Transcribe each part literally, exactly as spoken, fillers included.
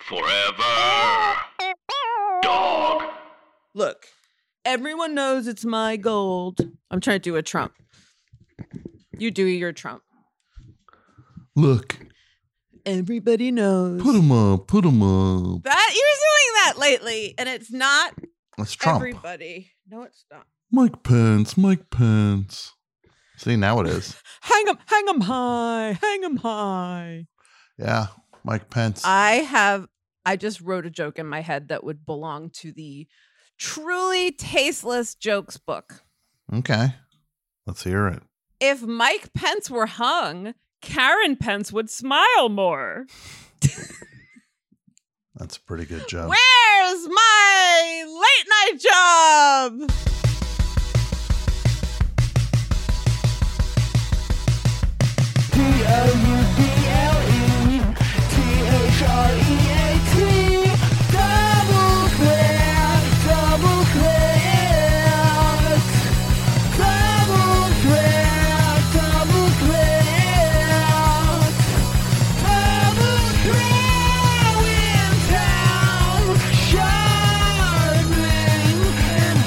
Forever. Dog. Look, everyone knows it's my gold. I'm trying to do a Trump. You do your Trump. Look. Everybody knows. Put him up. Put him up. That you're doing that lately, and it's not That's Trump. everybody. No, it's not. Mike Pence. Mike Pence. See, now it is. Hang 'em, hang 'em high, hang 'em high. Yeah, Mike Pence. I have. I just wrote a joke in my head that would belong to the Truly Tasteless Jokes book. Okay, let's hear it. If Mike Pence were hung, Karen Pence would smile more. That's a pretty good joke. Where's my late night job? P O U B L E T H R E A T Double threat, double threat Double threat, double threat Double threat in town Charmin and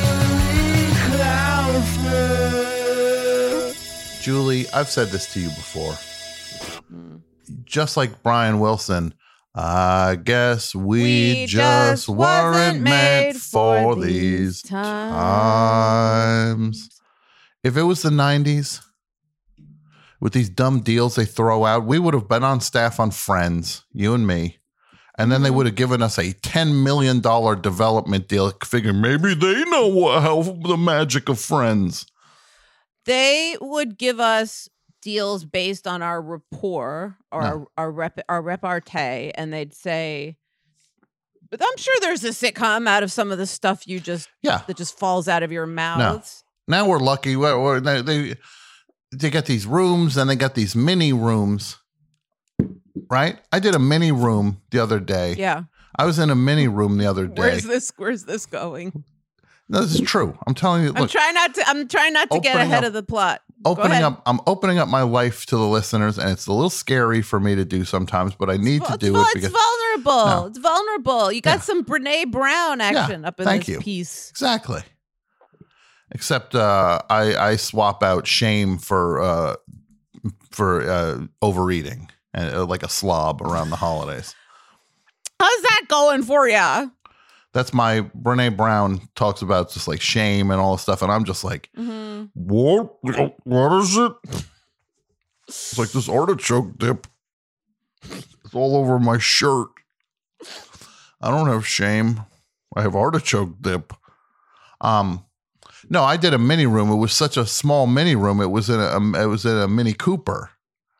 Julie Klausner. Julie, I've said this to you before. Mm. Just like Brian Wilson, I guess we, We just just weren't wasn't meant made for for these these times. If it was the nineties, with these dumb deals they throw out, we would have been on staff on Friends, you and me. And then they would have given us a ten million dollars development deal, figuring maybe they know what, how the magic of Friends. They would give us deals based on our rapport or No. our, our rep our repartee, and they'd say, "But I'm sure there's a sitcom out of some of the stuff you just Yeah. that just falls out of your mouths." Now we're lucky. We're, we're, they, they they got these rooms and they got these mini rooms, right? I did a mini room the other day. Yeah. I was in a mini room the other day. Where's this? Where's this going? No, this is true. I'm telling you. I'm Look, trying not to. I'm trying not to get Opening ahead up- of the plot. Go opening ahead. up. I'm opening up my life to the listeners, and it's a little scary for me to do sometimes, but I need to It's do vul- it it's because vulnerable. No. It's vulnerable. You got Yeah. some Brene Brown action up in thank this you. piece. exactly. Except uh, I I swap out shame for uh, for uh, overeating and uh, like a slob around the holidays. How's that going for you? That's my Brene Brown talks about just like shame and all this stuff, and I'm just like, Mm-hmm. what? What is it? It's like this artichoke dip. It's all over my shirt. I don't have shame. I have artichoke dip. Um, no, I did a mini room. It was such a small mini room. It was in a. Um, it was in a Mini Cooper.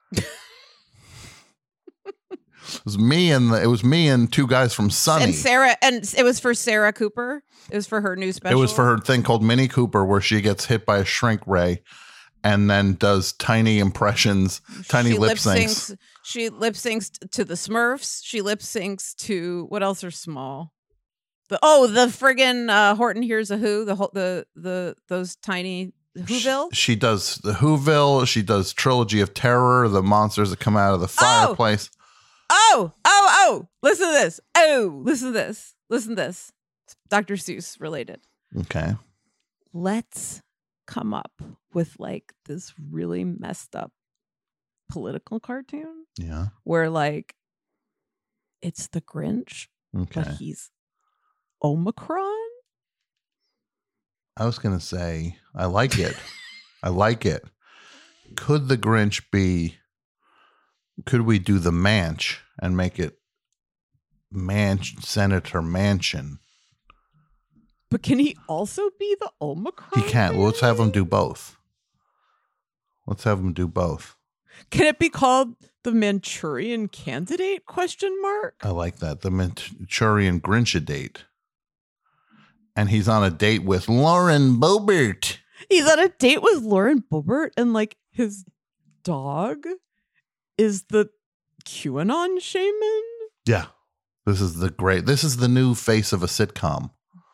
It was me and the, it was me and two guys from Sunny. And Sarah, and it was for Sarah Cooper. It was for her new special. It was for her thing called Mini Cooper, where she gets hit by a shrink ray, and then does tiny impressions, tiny She lip syncs. She lip syncs to the Smurfs. She lip syncs to what else are small? The oh, the friggin' uh, Horton Hears a Who. The whole the the those tiny Whoville. She does the Whoville. She does Trilogy of Terror, the monsters that come out of the fireplace. Oh, oh, oh! Listen to this. Oh, listen to this. Listen to this. Doctor Seuss related. Okay. Let's come up with like this really messed up political cartoon Yeah. where like it's the Grinch, Okay. but he's Omicron. I was gonna say I like it. I like it. Could the Grinch be? Could we do the Manch and make it Manch Senator Mansion? But can he also be the Omicron? He can't. Well, let's have him variant? do both. Let's have him do both. Can it be called the Manchurian Candidate? Question mark. I like that. The Manchurian Grinch date. And he's on a date with Lauren Boebert. He's on a date with Lauren Boebert, and like his dog is the QAnon shaman. Yeah. This is the great, this is the new face of a sitcom.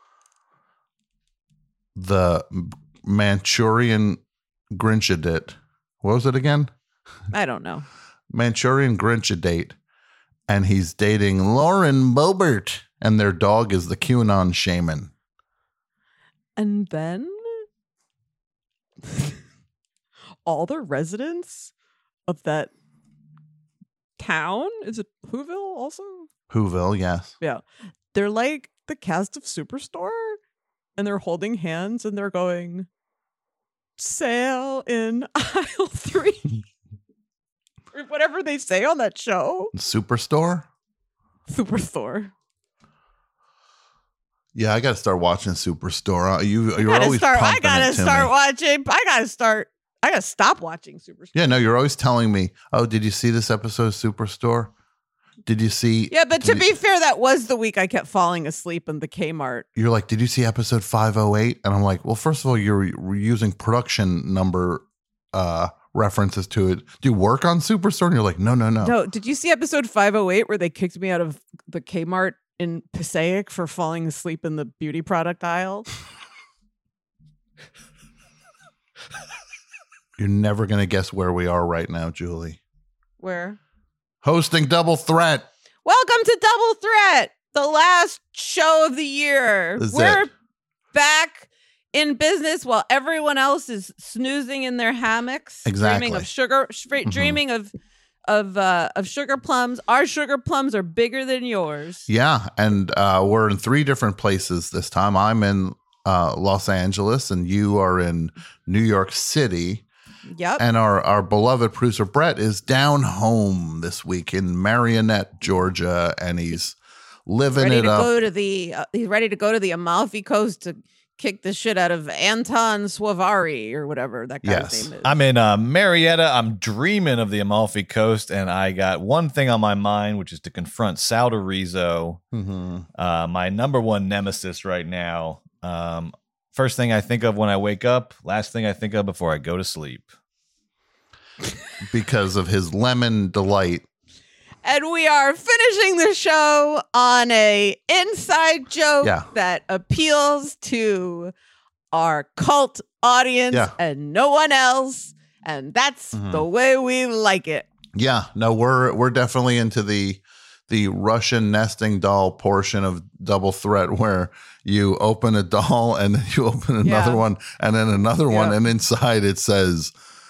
The Manchurian Grinchadate. What was it again? I don't know. Manchurian Grinchadate and he's dating Lauren Boebert, and their dog is the QAnon shaman. And then all the residents of that town, is it Whoville also? Whoville, yes. Yeah. They're like the cast of Superstore, and they're holding hands and they're going, sail in aisle three. Or whatever they say on that show. Superstore? Superstore. Yeah, I got to start watching Superstore. Uh, You, I you're gotta always start. I pumping gotta it to start me. watching. I gotta start. I gotta stop watching Superstore. Yeah, no, you're always telling me, oh, did you see this episode of Superstore? Did you see? Yeah, but did to you- be fair, that was the week I kept falling asleep in the Kmart. You're like, did you see episode five oh eight? And I'm like, well, first of all, you're re- using production number uh, references to it. Do you work on Superstore? And you're like, no, no, no. No, did you see episode five oh eight where they kicked me out of the Kmart in Passaic for falling asleep in the beauty product aisle? You're never going to guess where we are right now, Julie. Where? Hosting Double Threat. Welcome to Double Threat, the last show of the year. This is We're it. back in business while everyone else is snoozing in their hammocks, Exactly. dreaming of sugar, sh- Mhm. dreaming of of uh, of sugar plums. Our sugar plums are bigger than yours. Yeah, and uh, we're in three different places this time. I'm in uh, Los Angeles, and you are in New York City. Yep. And our, our beloved producer Brett is down home this week in Marionette, Georgia, and he's living ready it to up. go to the uh, he's ready to go to the Amalfi Coast to kick the shit out of Anton Suavari or whatever that guy's Yes. name is. I'm in uh, Marietta. I'm dreaming of the Amalfi Coast, and I got one thing on my mind, which is to confront Sal DiRiso, Mhm. uh, my number one nemesis right now. Um, first thing I think of when I wake up, last thing I think of before I go to sleep. Because of his lemon delight. And we are finishing the show on a inside joke Yeah. that appeals to our cult audience Yeah. and no one else. And that's Mhm. the way we like it. Yeah, no, we're we're definitely into the the Russian nesting doll portion of Double Threat, where you open a doll and then you open another Yeah. one and then another one, Yeah. and inside it says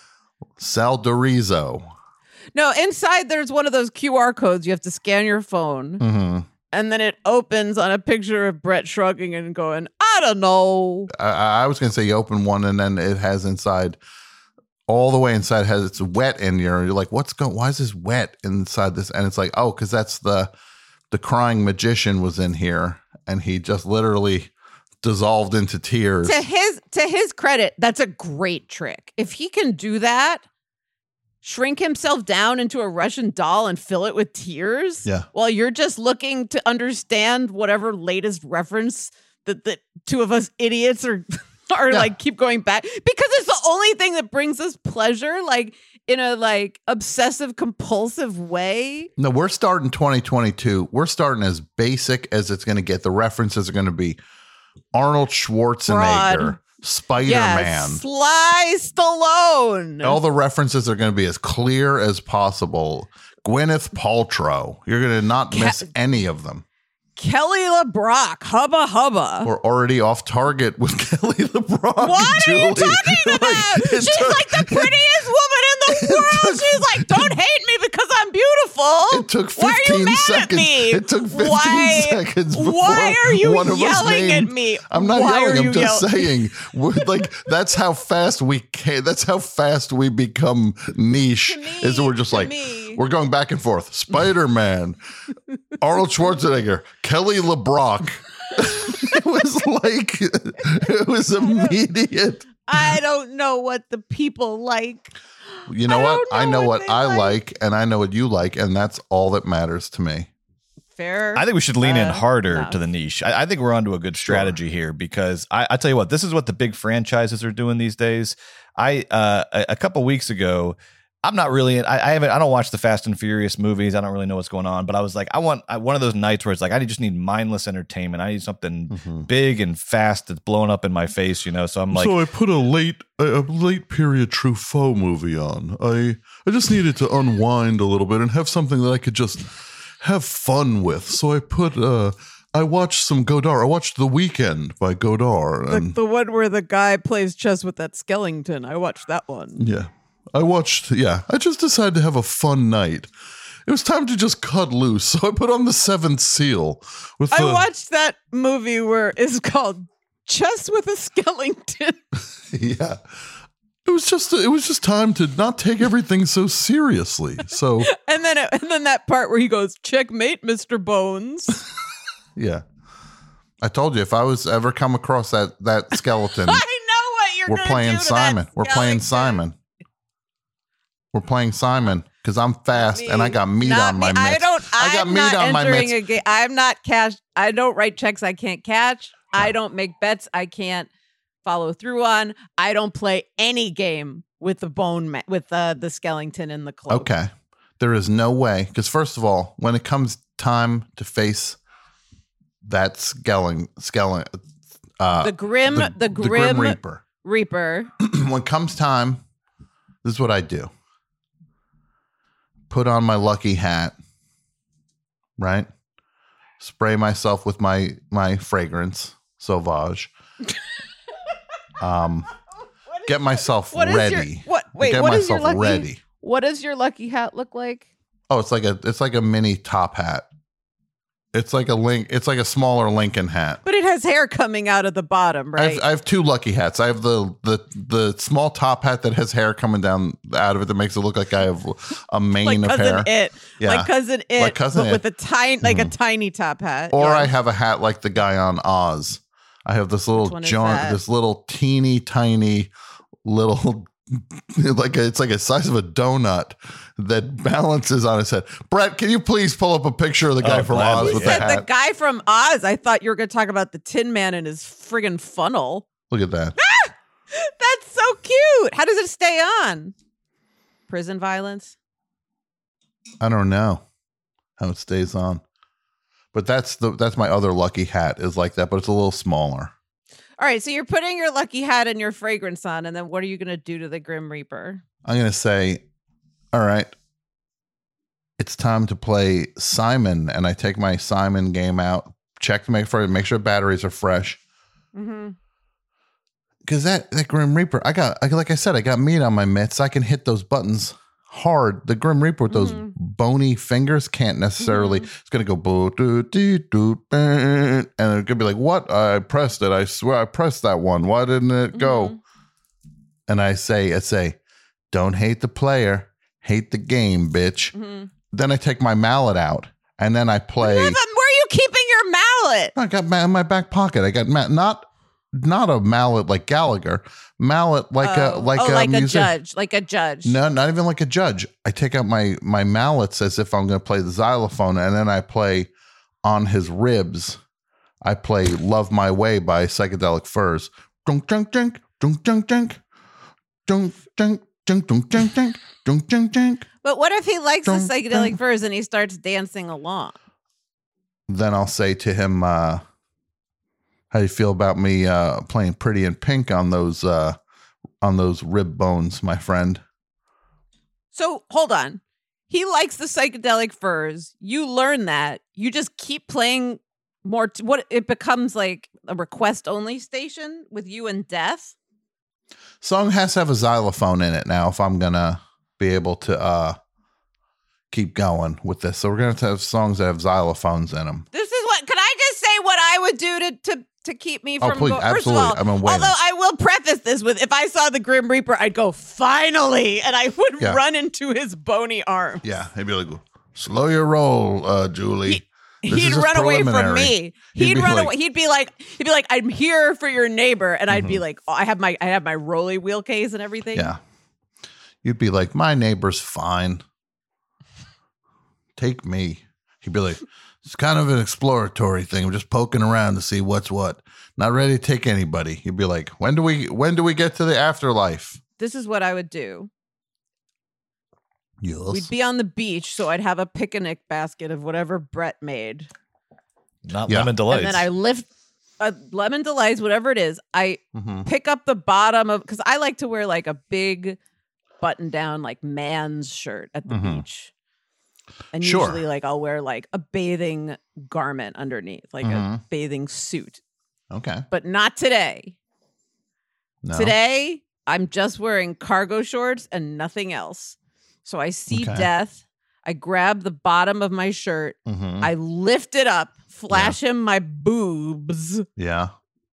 Sal DiRiso. No, inside there's one of those Q R codes. You have to scan your phone. Mm-hmm. And then it opens on a picture of Brett shrugging and going, I don't know. I, I was going to say you open one and then it has inside, all the way inside has it's wet in here. You're like, what's going? Why is this wet inside this? And it's like, oh, because that's the the crying magician was in here, and he just literally dissolved into tears. To his to his credit, that's a great trick. If he can do that, shrink himself down into a Russian doll and fill it with tears, Yeah. while you're just looking to understand whatever latest reference that the two of us idiots are are Yeah. like keep going back, because it's the only thing that brings us pleasure, like in a like obsessive compulsive way. No, we're starting twenty twenty-two. We're starting as basic as it's going to get. The references are going to be Arnold Schwarzenegger, Broad. Spider Yeah, Man. Sly Stallone. All the references are going to be as clear as possible. Gwyneth Paltrow. You're going to not Ca- miss any of them. Kelly LeBrock, hubba hubba. We're already off target with Kelly LeBrock. What are you Julie. talking Like, about? it She's took- like the prettiest woman in the it world. took- She's like, don't hate me because I'm beautiful. It took Why are you fifteen mad at seconds. me? It took fifteen Why- seconds before Why are you one of us yelling named- at me? I'm not Why yelling. are I'm you just yell- saying. We're like that's how fast we can. That's how fast we become niche. To me, is we're just to like me. we're going back and forth. Spider Man, Arnold Schwarzenegger, Kelly LeBrock. It was like it was immediate. I don't know what the people like. You know I what? don't I know know what what they I like. like, and I know what you like, and that's all that matters to me. Fair. I think we should lean in Uh, harder no. to the niche. I, I think we're onto a good strategy here because I, I tell you what, this is what the big franchises are doing these days. I uh, a, a couple weeks ago, I'm not really. I, I haven't. I don't watch the Fast and Furious movies. I don't really know what's going on. But I was like, I want I, one of those nights where it's like I just need mindless entertainment. I need something Mm-hmm. big and fast that's blowing up in my face. You know. So I'm like, so I put a late a late period Truffaut movie on. I I just needed to unwind a little bit and have something that I could just have fun with. So I put uh I watched some Godard. I watched The Weekend by Godard. The, And the one where the guy plays chess with that skeleton. I watched that one. yeah. I watched yeah. I just decided to have a fun night. It was time to just cut loose. So I put on The Seventh Seal with I the, watched that movie where it's called Chess with a Skellington. yeah. It was just it was just time to not take everything so seriously. So And then it, and then that part where he goes, checkmate, Mister Bones. yeah. I told you if I was ever come across that that skeleton, I know what you're we're gonna playing do to Simon. that We're playing skeleton. Simon. We're playing Simon because I'm fast and I got meat Not on my me. mitts. I don't. I I'm got meat not on my entering mitts. a game. I'm not cash. I don't write checks I can't catch. I don't make bets I can't follow through on. I don't play any game with the bone ma- with uh, the skeleton in the cloak. Okay. There is no way because first of all, when it comes time to face that skeleton, skeleton, uh, The grim, the, grim, Reaper. Reaper. When it comes time, this is what I do. Put on my lucky hat, right? Spray myself with my my fragrance, Sauvage. um, get myself What is your- ready. what? Wait. Get What is your myself lucky? ready. What does your lucky hat look like? Oh, it's like a it's like a mini top hat. It's like a link. It's like a smaller Lincoln hat. But it has hair coming out of the bottom, I right? have, I have two lucky hats. I have the the the small top hat that has hair coming down out of it that makes it look like I have a mane like of cousin hair. it, Yeah. like cousin it, Like Cousin but It. with a tiny, like Mhm. a tiny top hat. Or Yeah. I have a hat like the guy on Oz. I have this Which little one is joint, that? this little teeny tiny little like a, it's like a size of a donut that balances on his head. Brett, can you please pull up a picture of the guy Oh, from gladly. Oz You with the said the hat? guy from Oz. I thought you were going to talk about the Tin Man and his friggin' funnel. Look at that. That's so cute. How does it stay on? Prison violence. I don't know how it stays on. But that's the that's my other lucky hat is like that, but it's a little smaller. All right, so you're putting your lucky hat and your fragrance on, and then what are you going to do to the Grim Reaper? I'm going to say, all right, it's time to play Simon. And I take my Simon game out, check to make sure, make sure batteries are fresh. Mm-hmm. Because that, that Grim Reaper, I got, I- like I said, I got meat on my mitts. I can hit those buttons hard. The Grim Reaper with those Mhm. bony fingers can't necessarily, Mhm. it's going to go, boo, doo, dee, doo, bah, and it's going to be like, what? I pressed it. I swear I pressed that one. Why didn't it go? Mhm. And I say, I say, don't hate the player, hate the game, bitch. Mhm. Then I take my mallet out and then I play. Yeah, but where are you keeping your mallet? I got ma- in my back pocket. I got ma- not not a mallet like Gallagher, mallet like a Oh. like oh, a like a music- judge, like a judge. No, not even like a judge. I take out my my mallets as if I'm going to play the xylophone, and then I play on his ribs. I play "Love My Way" by Psychedelic Furs. Dunk dunk dunk dunk dunk dunk dunk dunk dunk dunk dunk dunk dunk dunk dunk. But what if he likes the Dun, psychedelic dun. furs and he starts dancing along? Then I'll say to him, uh, "How do you feel about me uh, playing Pretty in Pink on those uh, on those rib bones, my friend?" So hold on. He likes the psychedelic furs. You learn that. You just keep playing more. T- what it becomes like a request only station with you and Death. Song has to have a xylophone in it now if I'm gonna be able to uh, keep going with this. So we're gonna have to have songs that have xylophones in them. This is what. Can I just say what I would do to to to keep me Oh, from? please, go- First absolutely. of all, I've been waiting. although I will preface this with, if I saw the Grim Reaper, I'd go finally, and I would Yeah. run into his bony arm. Yeah, he'd be like, "Slow your roll, uh, Julie." This is He'd just run away from preliminary. me. He'd He'd, be run like- away. He'd be like, he'd be like, I'm here for your neighbor, and I'd be Mhm. like, oh, I have my, I have my rolly wheel case and everything. Yeah, you'd be like, "My neighbor's fine. Take me." He'd be like, "It's kind of an exploratory thing. I'm just poking around to see what's what. Not ready to take anybody." He'd be like, "When do we? When do we get to the afterlife?" This is what I would do. Yes. We'd be on the beach, so I'd have a picnic basket of whatever Brett made, Not Yeah. lemon delights. and then I lift a lemon delights, whatever it is. I Mhm. pick up the bottom of, because I like to wear like a big button down like man's shirt at the Mhm. beach. And Sure. usually like I'll wear like a bathing garment underneath, like a Mhm. bathing suit. Okay. But not today. No. Today, I'm just wearing cargo shorts and nothing else. So I see Okay. Death. I grab the bottom of my shirt. Mhm. I lift it up, flash him my boobs. Yeah.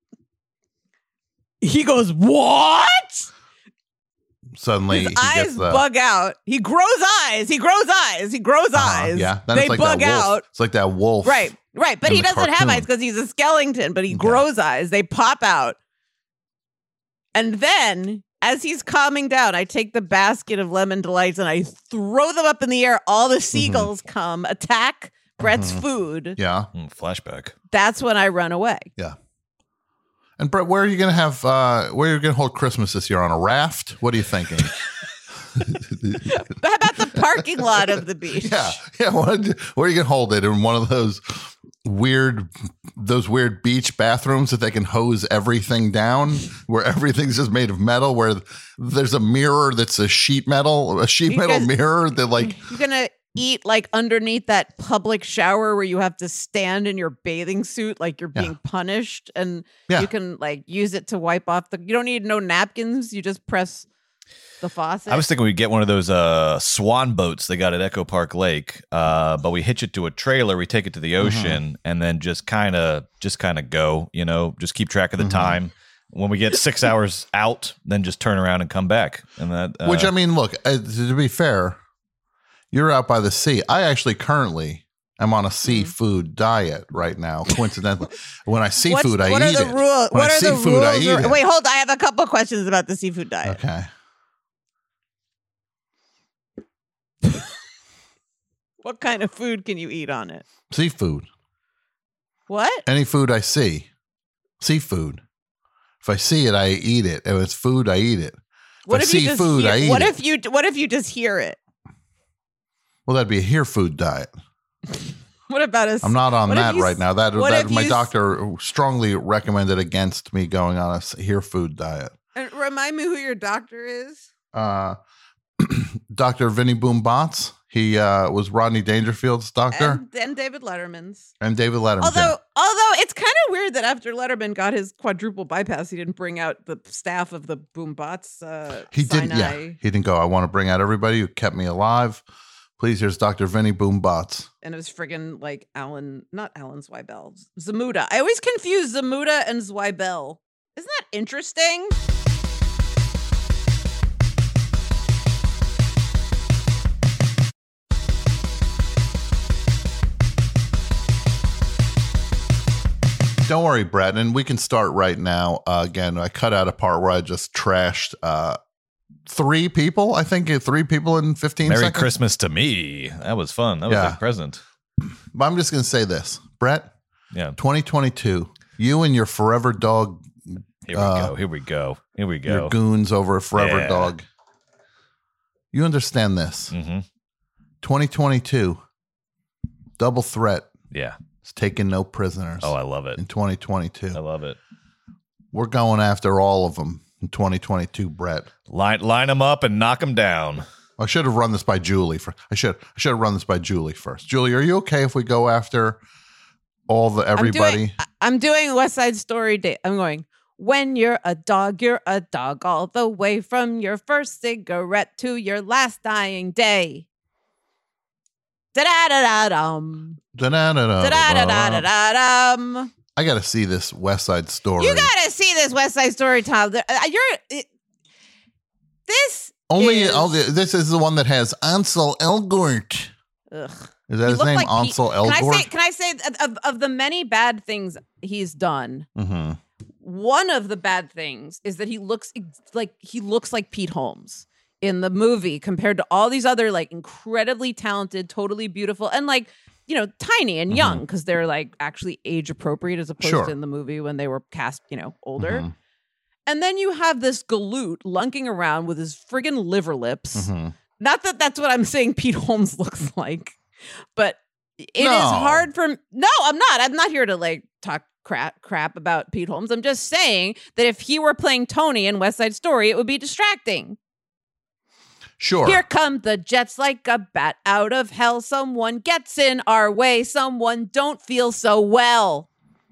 He goes, "What?" Suddenly His he gets eyes the bug out. He grows eyes. He grows eyes. He grows uh-huh, eyes. Yeah. Then they it's like bug that wolf. out. It's like that wolf. Right, right. But in he the doesn't have cartoon. eyes because he's a skeleton, but he Okay. grows eyes. They pop out. And then, as he's calming down, I take the basket of lemon delights and I throw them up in the air. All the seagulls come, attack Brett's Mhm. food. Yeah. Mm, flashback. That's when I run away. And Brett, where are you going to have? Uh, where are you going to hold Christmas this year? On a raft? What are you thinking? How about the parking lot of the beach? Yeah, yeah. What, where are you going to hold it? In one of those weird, those weird beach bathrooms that they can hose everything down, where everything's just made of metal. Where there's a mirror that's a sheet metal, a sheet You metal guys- mirror that like. You're gonna eat like underneath that public shower where you have to stand in your bathing suit like you're Yeah. being punished, and Yeah. you can like use it to wipe off the. You don't need no napkins. You just press the faucet. I was thinking we'd get one of those uh, swan boats they got at Echo Park Lake, uh, but we hitch it to a trailer, we take it to the ocean, and then just kind of just kind of go, you know, just keep track of the Mhm. time. When we get six hours out, then just turn around and come back. And that, uh, Which I mean, look, uh, to be fair, you're out by the sea. I actually currently am on a seafood diet right now. Coincidentally, when I see What's- food, I what eat are the it. rules? When What I are see the food, I rules? eat or- it. Wait, hold. I have a couple questions about the seafood diet. Okay. What kind of food can you eat on it? Seafood. What? Any food I see. Seafood. If I see it, I eat it. If it's food, I eat it. What I if you see just food, hear, I eat What it. if you? What if you just hear it? Well, that'd be a hear food diet. What about a? I'm not on what if that you right s- now. That, what that if my you s- doctor strongly recommended against me going on a s- hear food diet. And remind me who your doctor is. Uh, Doctor Vinny Boom Bots. He uh, was Rodney Dangerfield's doctor And, and David Letterman's. and, David Letterman. Although, although it's kind of weird that after Letterman got his quadruple bypass, he didn't bring out the staff of the Boom Bots. Uh, he did. Sinai. Yeah, he didn't go. I want to bring out everybody who kept me alive. Please, here's Doctor Vinny Boom Bots. And it was friggin' like Alan, not Alan Zweibel, Zamuda. I always confuse Zamuda and Zweibel. Isn't that interesting? Don't worry, Brett, and we can start right now. Uh, again, I cut out a part where I just trashed uh, three people. I think uh, three people in fifteen Merry seconds. Christmas to me. That was fun. That was Yeah. a present. But I'm just going to say this, Brett. Yeah. twenty twenty-two. You and your forever dog, Here we Uh, go. Here we go. Here we your go. goons over at Forever Yeah. Dog. You understand this? hmm twenty twenty-two. Double threat Yeah. is taking no prisoners. Oh, I love it. in twenty twenty-two. I love it. We're going after all of them in twenty twenty-two, Brett. Line line them up and knock them down. I should have run this by Julie. For I should I should have run this by Julie first. Julie, are you okay if we go after all the everybody? I'm doing, I- I'm doing West Side Story Day. I'm going, when you're a dog, you're a dog all the way from your first cigarette to your last dying day. Da-da-da-da-dum. Da-da-da-da. Da-da-da-da-da-dum. I got to see this West Side Story. You gotta see this West Side Story, Tom. The- uh, You're it, this only, is- only this is the one that has Ansel Elgort. Ugh. Is that He his looked name? like Pete- Ansel Can I say? Elgort. Can I say of- of of the many bad things he's done? Mm-hmm. One of the bad things is that he looks ex- like he looks like Pete Holmes in the movie compared to all these other like incredibly talented, totally beautiful, and like you know tiny and young because they're like actually age appropriate as opposed Sure. to in the movie when they were cast you know older. Mhm. And then you have this galoot lunking around with his friggin' liver lips. Mm-hmm. Not that that's what I'm saying Pete Holmes looks like, but it is No. hard for no, I'm not. I'm not here to like talk crap crap about Pete Holmes. I'm just saying that if he were playing Tony in West Side Story, it would be distracting. Sure. Here come the jets like a bat out of hell. Someone gets in our way. Someone don't feel so well.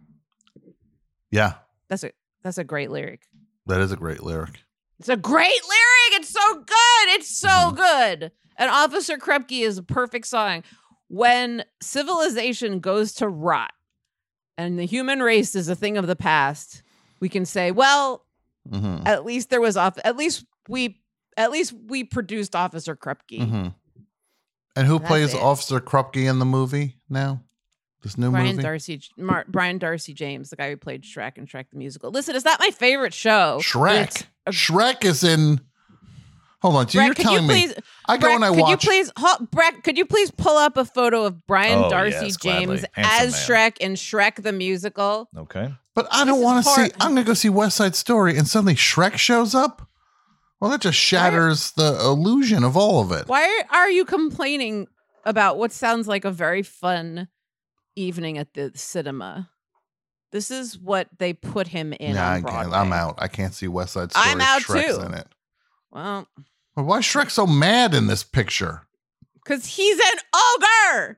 Yeah, That's a that's a great lyric. that is a great lyric. It's a great lyric. It's so good. It's so Mhm. good. And Officer Krupke is a perfect song. When civilization goes to rot and the human race is a thing of the past, we can say, well, Mm-hmm. at least there was off at least we at least we produced Officer Krupke. Mm-hmm. And who That's plays it. Officer Krupke in the movie now? This new Brian movie? Darcy Mar- Brian Darcy James, the guy who played Shrek and Shrek the Musical. Listen, it's not my favorite show. but Shrek. it's a- Shrek is in. Hold on. So Brett, you're could telling you me. please, I go Brett, and I could watch. you please, hold, Brett, could you please pull up a photo of Brian Oh, Darcy yes, gladly. James Handsome as man. Shrek in Shrek the Musical? Okay. But I This don't is want to hard. see. I'm going to go see West Side Story and suddenly Shrek shows up? Well, that just shatters the illusion of all of it. Why are you complaining about what sounds like a very fun evening at the cinema? This is what they put him in Yeah, on I Broadway. can't, I'm out. I can't see West Side Story. I'm out Shrek's too. in it. Well, But why is Shrek so mad in this picture? because he's an ogre.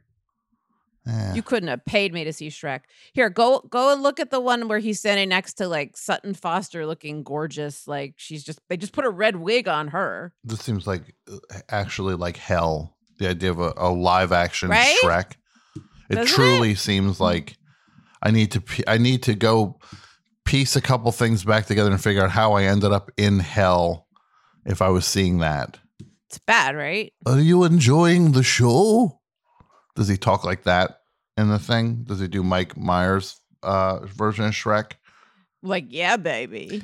Eh. You couldn't have paid me to see Shrek. Here, go go and look at the one where he's standing next to like Sutton Foster looking gorgeous. Like she's just they just put a red wig on her. This seems like uh, actually like hell. The idea of a, a live action Right? Shrek. It Doesn't truly seems like I need to p- I need to go piece a couple things back together and figure out how I ended up in hell if I was seeing that. It's bad, right? Are you enjoying the show? Does he talk like that in the thing? Does he do Mike Myers' uh, version of Shrek? Like, yeah, baby.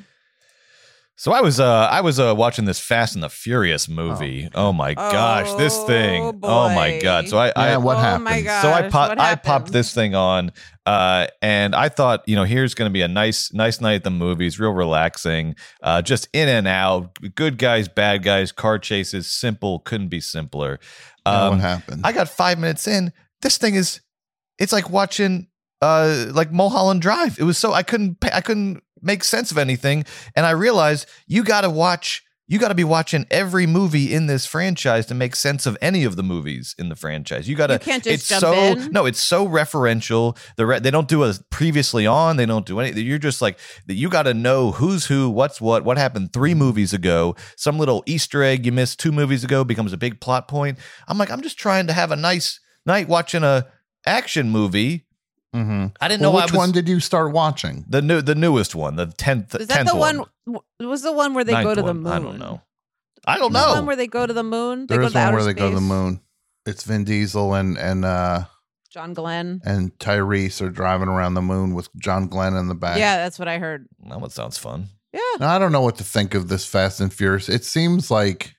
So I was uh I was uh watching this Fast and the Furious movie. Oh, my gosh, this thing. Oh, Oh my boy. god. So I, I Yeah, what oh happened? my gosh. so I pop, what I popped happened? this thing on, uh, and I thought, you know, here's going to be a nice, nice night at the movies, real relaxing, uh, just in and out, good guys, bad guys, car chases, simple, couldn't be simpler. Yeah, Um, what happened? I got five minutes in. This thing is, it's like watching, uh, like Mulholland Drive. It was so I couldn't, pa- I couldn't make sense of anything, and I realized you got to watch. You got to be watching every movie in this franchise to make sense of any of the movies in the franchise. You got to. You can't just it's jump so in. no. It's so referential. The re- they don't do a previously on. They don't do anything. You're just like you got to know who's who, what's what, what happened three movies ago. Some little Easter egg you missed two movies ago becomes a big plot point. I'm like, I'm just trying to have a nice night watching a action movie. Mm-hmm. I didn't Well, know which I was, one did you start watching? the new the newest one, the tenth. Is that the one? It was the one where they go Ninth to the one. moon. I don't know. I don't The one know. where they go to the moon. They There go is to one outer where they go to the space. moon. It's Vin Diesel and and uh, John Glenn. and Tyrese are driving around the moon with John Glenn in the back. Yeah, that's what I heard. That one sounds fun. Yeah. Now, I don't know what to think of this Fast and Furious. It seems like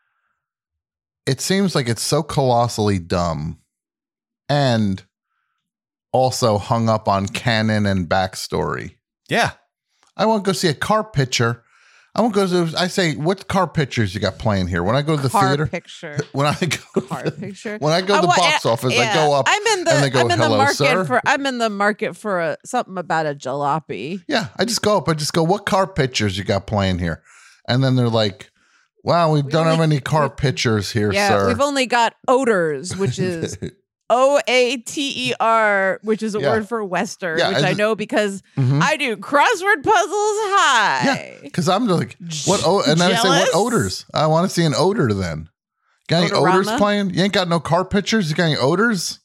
it seems like it's so colossally dumb and also hung up on canon and backstory. Yeah. I want to go see a car picture. I want to go to, I say, what car pictures you got playing here? When I go to the Car theater, picture. when I go, Car picture. when I go to I the wa- box yeah, office, I yeah. go up. I'm in the. and they go, I'm in the "Hello, market sir." for. I'm in the market for a, something about a jalopy. Yeah, I just go up. I just go, what car pictures you got playing here? And then they're like, wow, we, We don't have only- any car we- pictures here, Yeah, sir. we've only got odors, which is O A T E R, which is a Yeah. word for Western, Yeah, which and I th- know because Mhm. I do crossword puzzles high. Because I'm like, what? Oh, and then I say, what Jealous? odors? I want to see an odor then. Got any odors Odorama? playing? You ain't got no car pictures? You got any odors?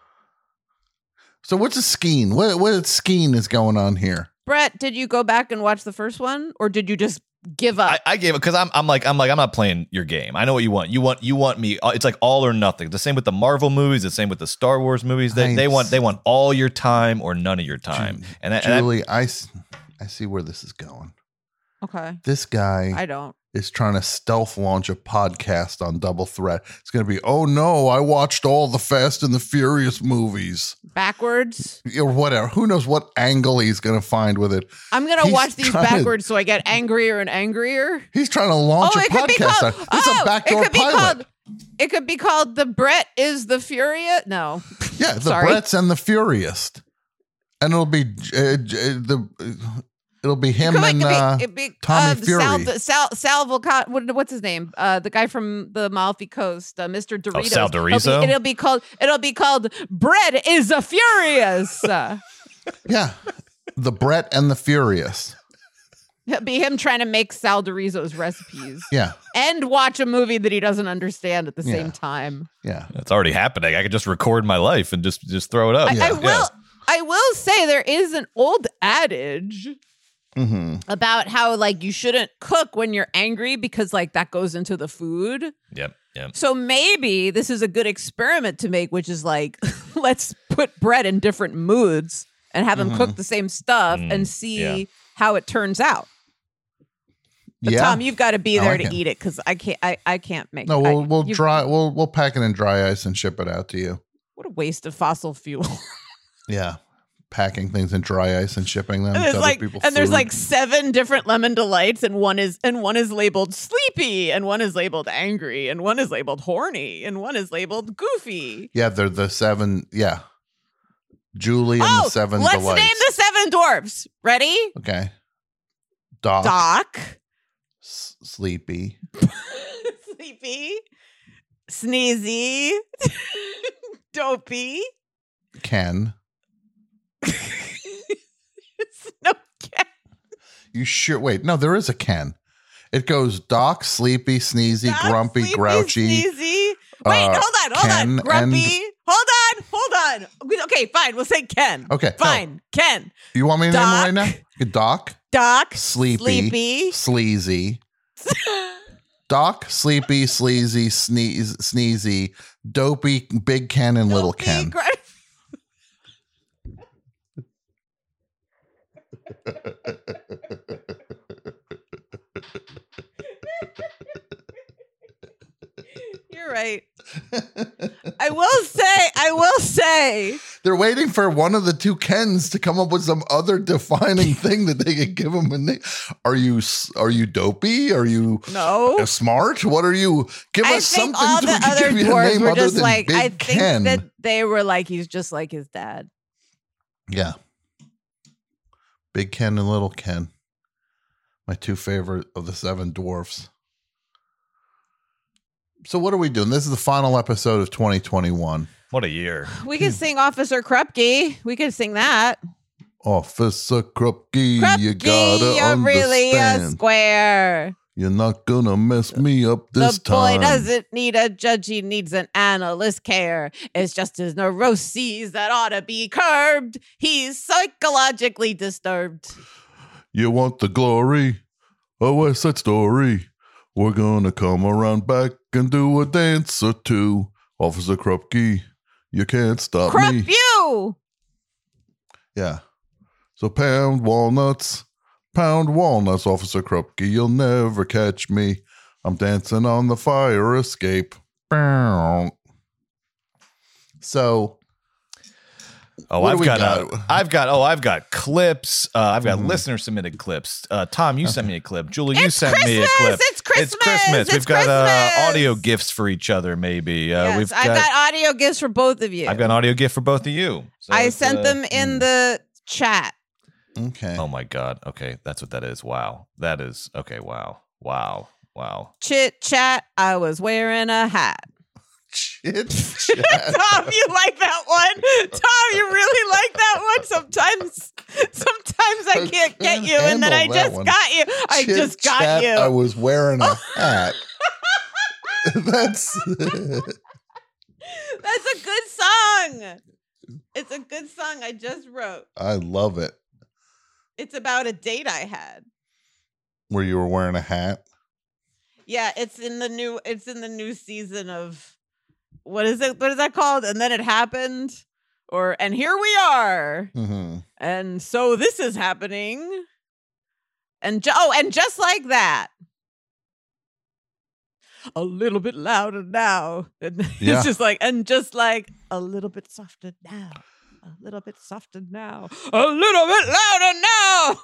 So what's a skiing? What what skiing is going on here? Brett, did you go back and watch the first one, or did you just give up? I, I gave it because I'm I'm like I'm like I'm not playing your game. I know what you want. You want you want me. It's like all or nothing. The same with the Marvel movies. The same with the Star Wars movies. They, they want they want all your time or none of your time. And, that, and that- Julie, I, s- I see where this is going. okay, This guy I don't. is trying to stealth launch a podcast on Double Threat. It's going to be, oh no, I watched all the Fast and the Furious movies. Backwards. Or whatever. Who knows what angle he's going to find with it. I'm gonna He's watch these trying to- backwards so I get angrier and angrier. He's trying to launch oh, a it could be podcast. called. on- This is oh, a backdoor it could be pilot. called. It could be called the Brett is the Furious. No, Yeah, the Sorry. Bretts and the Furious. And it'll be uh, j- the It'll be him Come on, and it'd be- uh, it'd be, Tommy uh, Fury. Sal, Sal, Sal Volca- what, what's his name? Uh, the guy from the Amalfi Coast, uh, Mister Doritos. Sal It'll Dorizo? be, it'll be called. It'll be called Bread is a Furious. Uh, yeah, the Brett and the Furious. it'll be him trying to make Sal Dorizo's recipes Yeah, and watch a movie that he doesn't understand at the Yeah. same time. yeah. It's already happening. I could just record my life and just just throw it up. I, Yeah. I will. I will say there is an old adage Mm-hmm. about how like you shouldn't cook when you're angry because like that goes into the food. Yep. Yep. So maybe this is a good experiment to make, which is like, let's put bread in different moods and have him cook the same stuff Mm, and see yeah. how it turns out. But Yeah. Tom, you've got to be I there like to it. eat it because I can't. I, I can't make. No, I- we'll we'll you- dry we'll we'll pack it in dry ice and ship it out to you. What a waste of fossil fuel. Yeah, packing things in dry ice and shipping them and to there's other like, people's and there's food. like seven different lemon delights, and one is and one is labeled sleepy, and one is labeled angry, and one is labeled horny, and one is labeled goofy. yeah, they're the seven. Yeah, Julie and Oh, the seven let's delights. name the seven dwarfs. Ready? Okay, Doc, Doc, S- Sleepy, sleepy, sneezy, dopey. Ken. No, Ken. You sure? Wait, no, there is a Ken. It goes Doc, Sleepy, Sneezy, Doc, Grumpy, sleepy, Grouchy. sneezy. Wait, uh, hold on, hold Ken on. Grumpy. and- Hold on, hold on. Okay, fine. We'll say Ken. Okay, no. Fine. Ken. You want me to name Doc. it right now? Doc, Doc. Sleepy, Sleepy. Sleazy. Doc, Sleepy, Sleazy, Sneeze, Sneezy, Dopey, Big Ken, and Little Dopey, Ken. Gr- You're right. I will say, I will say, They're waiting for one of the two Kens to come up with some other defining thing that they could give them a name. Are you s- are you dopey? Are you no. uh, smart? What are you? Give I us think something all to the we can other give you a dwarves name were other just than like, Big I think Ken. that they were like, he's just like his dad. Yeah. Big Ken and Little Ken. My two favorite of the seven dwarfs. So what are we doing? This is the final episode of twenty twenty-one. What a year. We could sing Officer Krupke. We could sing that. Officer Krupke, Krupke, you gotta you're really a understand. square. You're not gonna mess me up this The boy time. doesn't need a judge, he needs an analyst care. It's just his neuroses that ought to be curbed. He's psychologically disturbed. You want the glory? A West Side Story. We're gonna come around back and do a dance or two. Officer Krupke, you can't stop Krupp me. you! Yeah. So pound walnuts, pound walnuts, Officer Krupke. You'll never catch me. I'm dancing on the fire escape. Bow. So Oh, What do I've we got, got? Uh, I've got. Oh, I've got clips. Uh, I've got Mhm. listener submitted clips. Uh, Tom, you sent me a clip. Julie, you It's sent me a Christmas! clip. It's Christmas! It's Christmas. It's We've got uh, Christmas! audio gifts for each other. Maybe uh, yes, we've I've got, audio gifts for both of you. I've got an audio gift for both of you. So I it's, sent uh, them in mm. the chat. okay. Oh my God. Okay, that's what that is. Wow. That is okay. Wow. Wow. Wow. Chit chat, I was wearing a hat. Chit Tom, chat. you like that one? Tom, you really like that one? Sometimes, sometimes I I can't get couldn't you, and then I handle that just one. got you. I Chit just got chat, you. I was wearing a hat. That's That's a good song. It's a good song I just wrote. I love it. It's about a date I had. Where you were wearing a hat. Yeah, it's in the new. It's in the new season of what is it? What is that called? And then it happened, or and here we are. Mm-hmm. And so this is happening. And ju- oh, and just like that. A little bit louder now. And Yeah. it's just like, and just like a little bit softer now. A little bit softer now. A little bit louder now.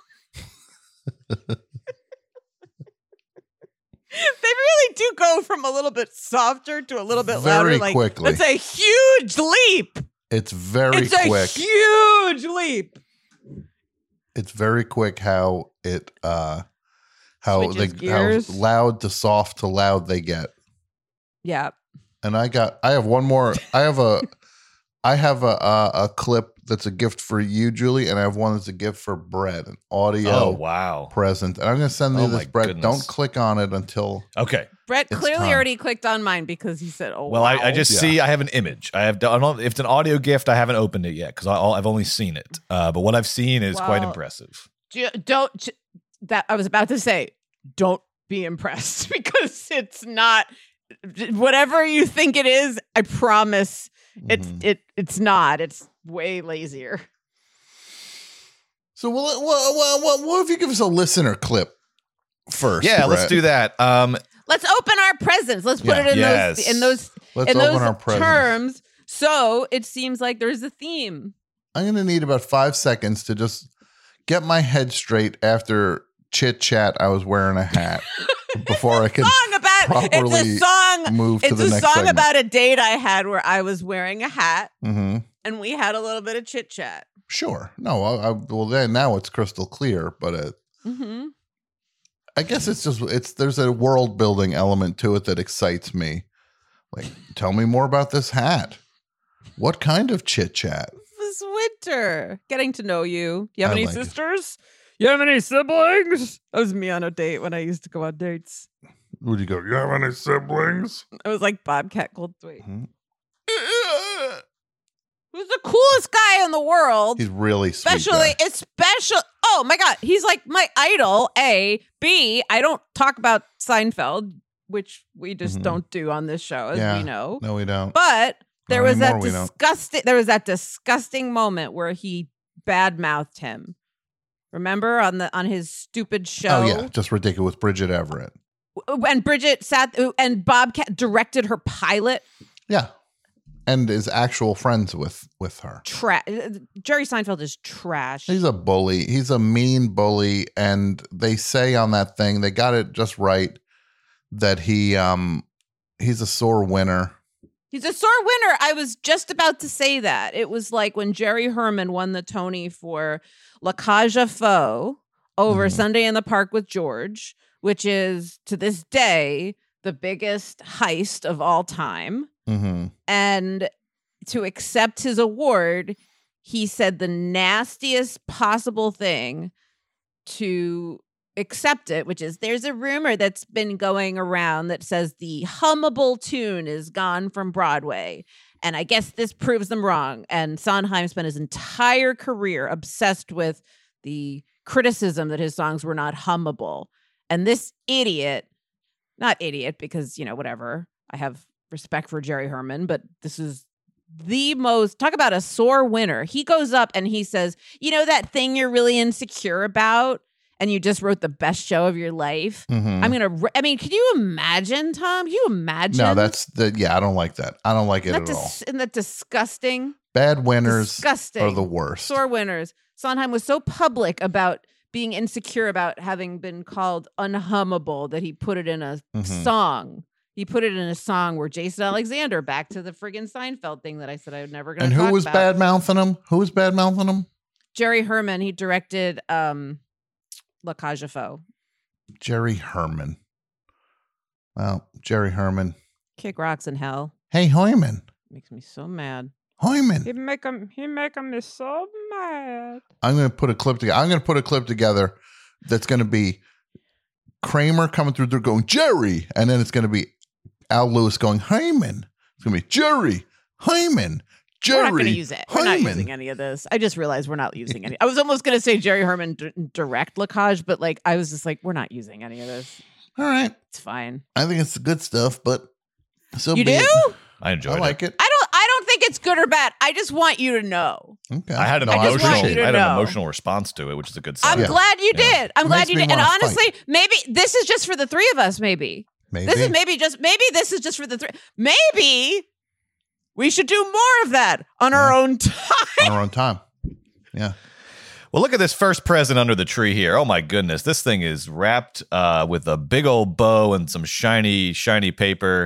They really do go from a little bit softer to a little bit Very louder. Like, quickly. It's a huge leap. It's very it's quick. a huge leap. it's very quick how it uh how Switches they how gears. loud to soft to loud they get. Yeah. And I got I have one more. I have a I have a a, a clip that's a gift for you, Julie, and I have one that's a gift for Brett, an audio Oh, wow. present. And I'm going to send you Oh, this, my Brett. goodness. Don't click on it until Okay. Brett It's clearly time. already clicked on mine because he said, "Oh, Well, wow. I, I just Yeah. see I have an image. I have I don't, if it's an audio gift, I haven't opened it yet because I've only seen it. Uh, but what I've seen is quite Well, impressive. Ju- don't j- that I was about to say. Don't be impressed because it's not whatever you think it is. I promise it's Mhm. it it's not. It's way lazier. So, well, well, well, well, what if you give us a listener clip first? Yeah, let's Brett? do that. Um, Let's open our presents. Let's put Yeah. it in Yes. those in those Let's in open those our presents. terms. So it seems like there's a theme. I'm going to need about five seconds to just get my head straight after chit chat. I was wearing a hat before I could Song about it's properly a song. move to It's the a next song segment. about a date I had where I was wearing a hat Mm-hmm. and we had a little bit of chit chat. Sure. No, I, I, well, then now it's crystal clear, but it, Mm-hmm. I guess it's just it's there's a world building element to it that excites me. Like, tell me more about this hat. What kind of chit chat? This winter, getting to know you. You have I any like it. sisters? You have any siblings? That was me on a date when I used to go on dates. Would you go? You have any siblings? I was like Bobcat Goldthwait. Mhm. Who's the coolest guy in the world? He's really sweet. Especially, guy. especially. Oh my God, he's like my idol. A, B. I don't talk about Seinfeld, which we just Mhm. don't do on this show, as Yeah. we know. No, we don't. But there Not was that anymore, we don't. disgusting. There was that disgusting moment where he badmouthed him. Remember on the on his stupid show? Oh yeah, just ridiculous. Bridget Everett. And Bridget sat and Bobcat directed her pilot. Yeah, and is actual friends with with her. Tra- Jerry Seinfeld is trash. He's a bully. He's a mean bully, and they say on that thing they got it just right that he um he's a sore winner. He's a sore winner. I was just about to say that. It was like when Jerry Herman won the Tony for La Cage aux Folles over Mhm. Sunday in the Park with George, which is to this day the biggest heist of all time. Mm-hmm. And to accept his award, he said the nastiest possible thing to accept it, which is there's a rumor that's been going around that says the hummable tune is gone from Broadway. And I guess this proves them wrong. And Sondheim spent his entire career obsessed with the criticism that his songs were not hummable. And this idiot, not idiot because, you know, whatever, I have respect for Jerry Herman, but this is the most, talk about a sore winner. He goes up and he says, you know, that thing you're really insecure about and you just wrote the best show of your life. Mm-hmm. I'm going to, I mean, could you imagine, Tom? Can you imagine? No, that's the yeah. I don't like that. I don't like it Isn't at that, all. dis- isn't that disgusting? Bad winners Disgusting. are the worst. Sore winners. Sondheim was so public about being insecure about having been called unhummable that he put it in a Mhm. song. He put it in a song where Jason Alexander, back to the friggin' Seinfeld thing that I said I was never going to And talk who was about. bad mouthing him? Who was bad mouthing him? Jerry Herman. He directed um, La Cage aux Folles. Jerry Herman. Well, Jerry Herman. Kick rocks in hell. Hey, Hyman. Makes me so mad. Hyman. He make him. He making me so mad. I'm going to put a clip together. I'm going to put a clip together that's going to be Kramer coming through there going, Jerry. And then it's going to be Al Lewis going, Hyman. It's going to be Jerry, Hyman, Jerry. We're not going to use it. We're not Hyman. using any of this. I just realized we're not using any. I was almost going to say Jerry Herman d- direct La Cage, but like I was just like, we're not using any of this. All right. It's fine. I think it's good stuff, but so You be do? it. I enjoyed I like it. it. I don't. I don't think it's good or bad. I just want you to know. Okay. I had an No, I just want emotional. you to I had an know. emotional response to it, which is a good sign. I'm Yeah. glad you Yeah. did. I'm It glad makes you me did. And wanna honestly, maybe this is just for the three of us. Maybe. Maybe. This is maybe just maybe this is just for the three. Maybe we should do more of that on our Yeah. own time. on our own time. Yeah. Well, look at this first present under the tree here. Oh my goodness, this thing is wrapped uh, with a big old bow and some shiny, shiny paper.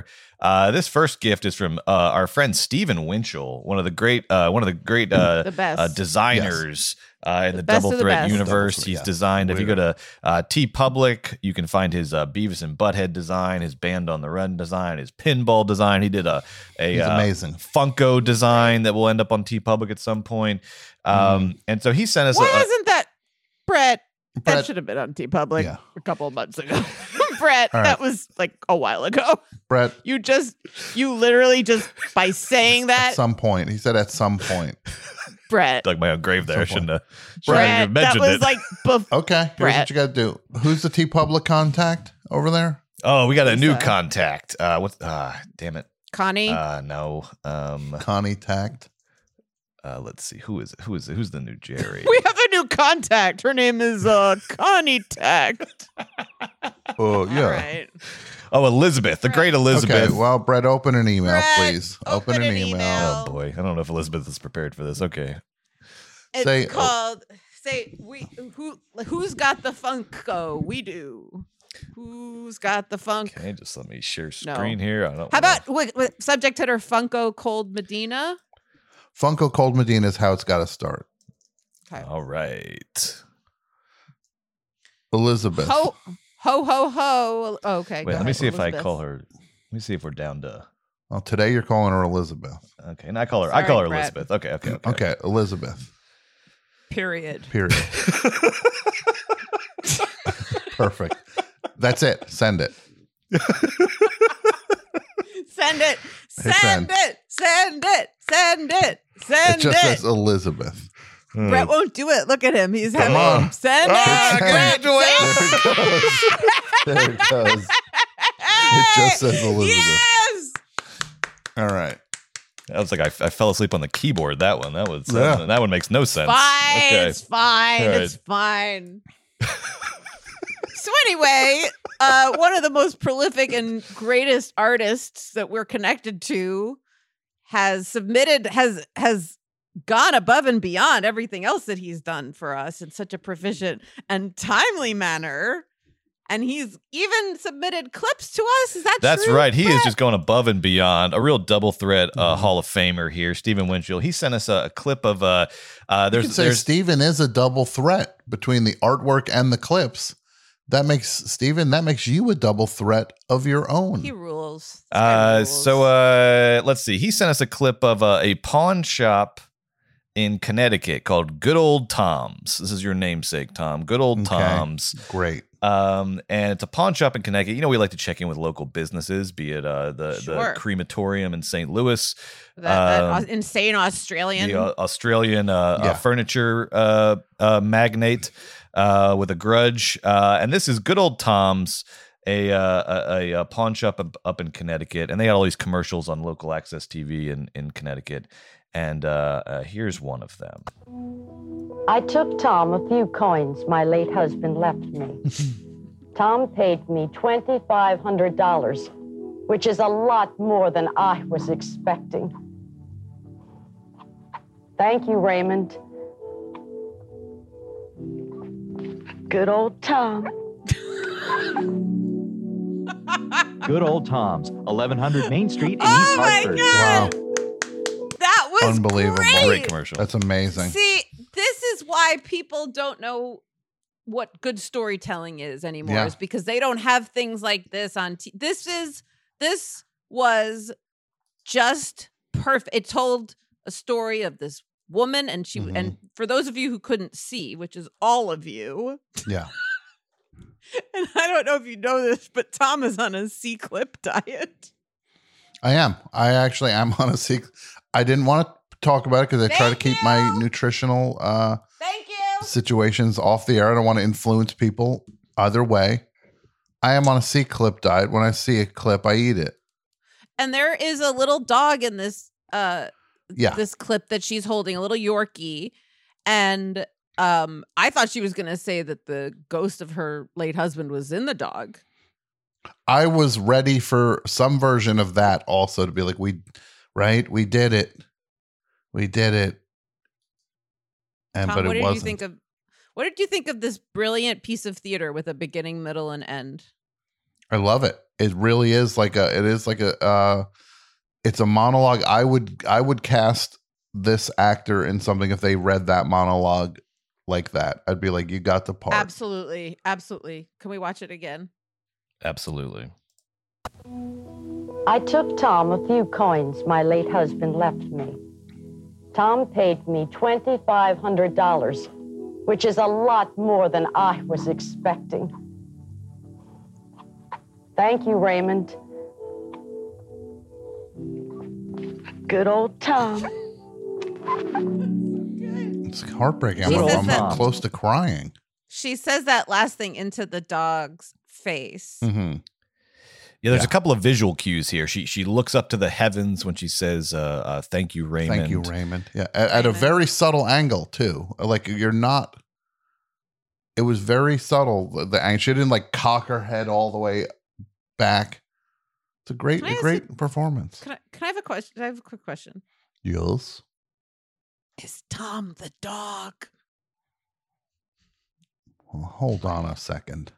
Uh, this first gift is from uh, our friend Stephen Winchell, one of the great, uh, one of the great uh, The best. uh, designers uh, in the, The best Double of the Threat best. universe. Double Threat, He's yeah. designed. If you go Weird. to uh, TeePublic, you can find his uh, Beavis and Butthead design, his Band on the Run design, his pinball design. He did a a He's uh, amazing. Funko design that will end up on TeePublic at some point. Um, And so he sent us. Why a, a- isn't that Brett? That Brett- should have been on TeePublic Yeah. a couple of months ago. Brett, All right. that was like a while ago. Brett, You just, you literally just by saying at that, some point. He said at some point. Brett, dug my own grave there. I Some shouldn't have, shouldn't have even Brett, that mentioned was it. like, bef- Okay, here's Brett. what you got to do. Who's the TeePublic contact over there? Oh, we got a new Lisa. contact. Uh, what? Ah, damn it. Connie. Uh, no. Um, Connie Tact. uh, let's see. Who is it? Who is it? Who's the new Jerry? we have a new contact. Her name is uh, Connie Tact. Oh, yeah. All right. Oh, Elizabeth, the great Elizabeth. Okay, well, Brett, open an email, Brett, please. Open, open an an email. email. Oh boy, I don't know if Elizabeth is prepared for this. Okay. It's Say- called say we who who's got the Funko? We do. Who's got the funk? Okay, just let me share No. screen here. I don't. How wanna- about wi- wi- subject header Funko Cold Medina? Funko Cold Medina is how it's got to start. Okay. All right. Elizabeth. Ho ho ho ho. Oh, okay. Wait, go let me ahead, see if I Elizabeth. call her. Let me see if we're down to. Well, today you're calling her Elizabeth. Okay, and I call her. I Sorry, call her Brett. Elizabeth. Okay, okay, okay. Okay, Elizabeth. Period. Period. Perfect. That's it. Send it. Send it. Hit Send send. it. Send it. Send it. Send It just it. says Elizabeth. Brett won't do it. Look at him. He's having on. send Ah, it. graduate. There it goes. There it goes. It just says Elizabeth. Yes. All right. That was like I, I fell asleep on the keyboard. That one. That was. Yeah. That one makes no sense. Fine. Okay. It's fine. All right. It's fine. So anyway, uh, one of the most prolific and greatest artists that we're connected to has submitted has has gone above and beyond everything else that he's done for us in such a proficient and timely manner. And he's even submitted clips to us. Is that That's true, right. He is Brett? just going above and beyond. A real double threat uh, Mhm. Hall of Famer here, Stephen Winchell. He sent us a, a clip of uh, uh You there's could say there's Steven is a double threat between the artwork and the clips. That makes Steven, that makes you a double threat of your own. He rules. This guy uh rules. so uh let's see. He sent us a clip of uh, a pawn shop in Connecticut called Good Old Tom's. This is your namesake, Tom. Good Old Okay. Tom's. Great. Um, and it's a pawn shop in Connecticut. You know, we like to check in with local businesses, be it uh, the Sure. the crematorium in Saint Louis, that, that um, aus- insane Australian. the uh, Australian uh, uh, Yeah. furniture uh, uh, magnate uh, with a grudge. Uh, and this is Good Old Tom's, a, uh, a, a, a pawn shop up, up in Connecticut. And they had all these commercials on local access T V in, in Connecticut. And uh, uh, here's one of them. I took Tom a few coins my late husband left me. Tom paid me twenty-five hundred dollars, which is a lot more than I was expecting. Thank you, Raymond. Good old Tom. Good Old Tom's, eleven hundred Main Street in Oh East my Hartford. God. Wow. That was Unbelievable. Great. Great commercial. That's amazing. See, this is why people don't know what good storytelling is anymore. Yeah. Is because they don't have things like this on. T- this is this was just perfect. It told a story of this woman, and she Mhm. and for those of you who couldn't see, which is all of you, Yeah. and I don't know if you know this, but Tom is on a C clip diet. I am. I actually am on a seek. I didn't want to talk about it because I try to Thank keep my you. nutritional uh, Thank you. situations off the air. I don't want to influence people either way. I am on a C clip diet. When I see a clip, I eat it. And there is a little dog in this uh Yeah. this clip that she's holding, a little Yorkie. And um I thought she was gonna say that the ghost of her late husband was in the dog. I was ready for some version of that also to be like, we, right? We did it. We did it. And Tom, but what it did wasn't. you think of what did you think of this brilliant piece of theater with a beginning, middle, and end? I love it. It really is like a. It is like a. Uh, it's a monologue. I would. I would cast this actor in something if they read that monologue like that. I'd be like, you got the part. Absolutely. Absolutely. Can we watch it again? Absolutely. I took Tom a few coins my late husband left me. Tom paid me twenty-five hundred dollars, which is a lot more than I was expecting. Thank you, Raymond. Good old Tom. It's heartbreaking. She I'm, says I'm that- close to crying. She says that last thing into the dog's face. hmm Yeah, there's Yeah. a couple of visual cues here. She she looks up to the heavens when she says, uh, uh, "Thank you, Raymond." Thank you, Raymond. Yeah, at, at a Raymond. very subtle angle too. Like you're not. It was very subtle. The, the angle. She didn't like cock her head all the way back. It's a great, Can I a ask great performance. Can I, can I have a question? I have a quick question. Yes. Is Tom the dog? Well, hold on a second.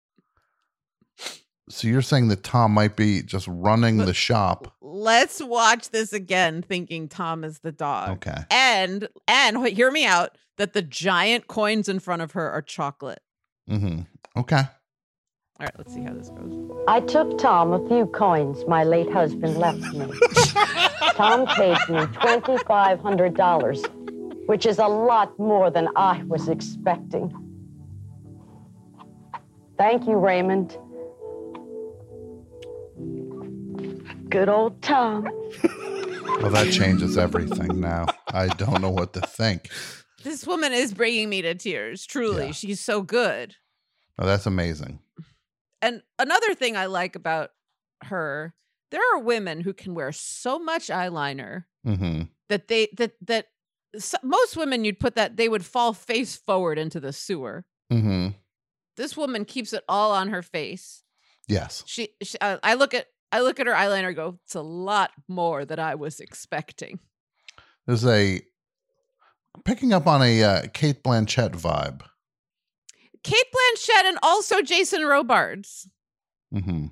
So you're saying that Tom might be just running the shop? Let's watch this again, thinking Tom is the dog. Okay. And and wait, hear me out. That the giant coins in front of her are chocolate. Mm-hmm. Okay. All right, let's see how this goes. I took Tom a few coins my late husband left me. Tom paid me twenty-five hundred dollars, which is a lot more than I was expecting. Thank you, Raymond. Good old Tom. Well, that changes everything now. I don't know what to think. This woman is bringing me to tears. Truly, Yeah. she's so good. Oh, that's amazing. And another thing I like about her, there are women who can wear so much eyeliner Mm-hmm. that they that that so, most women you'd put that they would fall face forward into the sewer. Mm-hmm. This woman keeps it all on her face. Yes. She, she uh, I look at I look at her eyeliner and go, it's a lot more than I was expecting. There's a picking up on a uh, Kate Blanchett vibe. Kate Blanchett and also Jason Robards. Mm-hmm.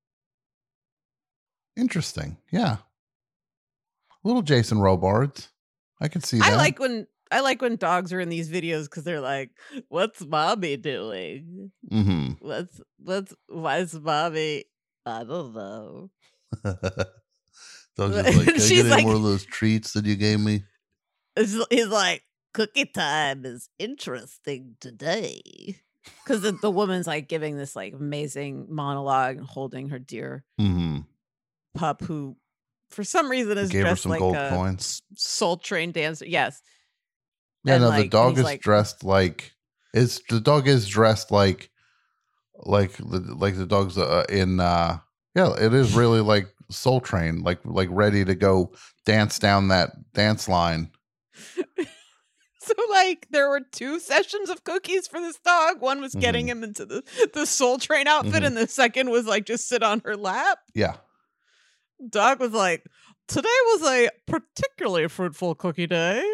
Interesting. Yeah. Little Jason Robards. I can see that. I like when I like when dogs are in these videos because they're like, "What's mommy doing? Mm-hmm. What's what's why's mommy? I don't know." So I was just like, can I She's get any like- more of those treats that you gave me? It's, he's like, "Cookie time is interesting today," because the, the woman's like giving this like amazing monologue and holding her dear Mm-hmm. pup who, for some reason, is Gave her dressed some like gold a coins. Soul Train dancer. Yes. Yeah, And, no, like, the and dog he's is like- dressed like is the dog is dressed like like the like the dogs uh, in uh yeah, it is really like Soul Train, like like ready to go dance down that dance line. So like there were two sessions of cookies for this dog. One was getting Mhm. him into the, the Soul Train outfit, Mhm. and the second was like just sit on her lap. Yeah. Dog was like, today was a particularly fruitful cookie day.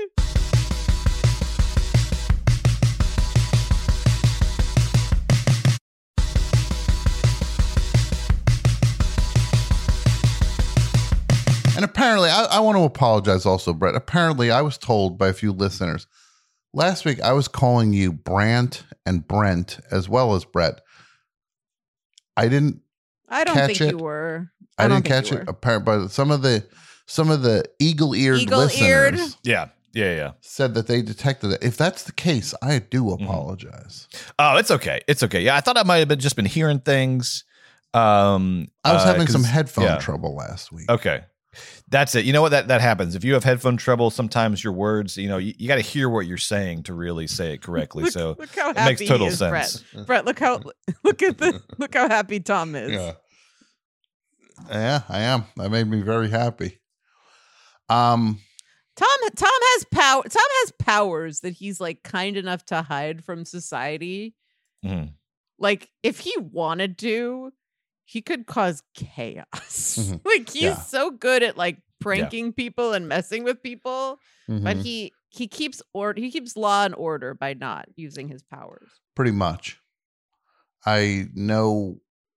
And apparently, I, I want to apologize also, Brett. Apparently, I was told by a few listeners last week I was calling you Brant and Brent as well as Brett. I didn't. I don't Catch think it. you were. I, I don't didn't think catch you it. were. Apparent, but some of the some of the eagle-eared Eagle-eared? listeners Yeah, yeah, yeah. said that they detected it. If that's the case, I do Mm-hmm. apologize. Oh, it's okay. It's okay. Yeah, I thought I might have been just been hearing things. Um, I was uh, having 'cause- some headphone yeah. trouble last week. Okay. That's it. You know what? That that happens. If you have headphone trouble, sometimes your words, you know, you, you got to hear what you're saying to really say it correctly. Look, so look how it happy makes total he is, sense. Brett. Brett, look how look at the look how happy Tom is. Yeah. Yeah, I am. That made me very happy. Um, Tom Tom has power. Tom has powers that he's like kind enough to hide from society. Mhm. Like if he wanted to, he could cause chaos. Mhm. Like he's Yeah. so good at like pranking people and messing with people, but mhm, he he keeps or he keeps law and order by not using his powers. pretty much. I know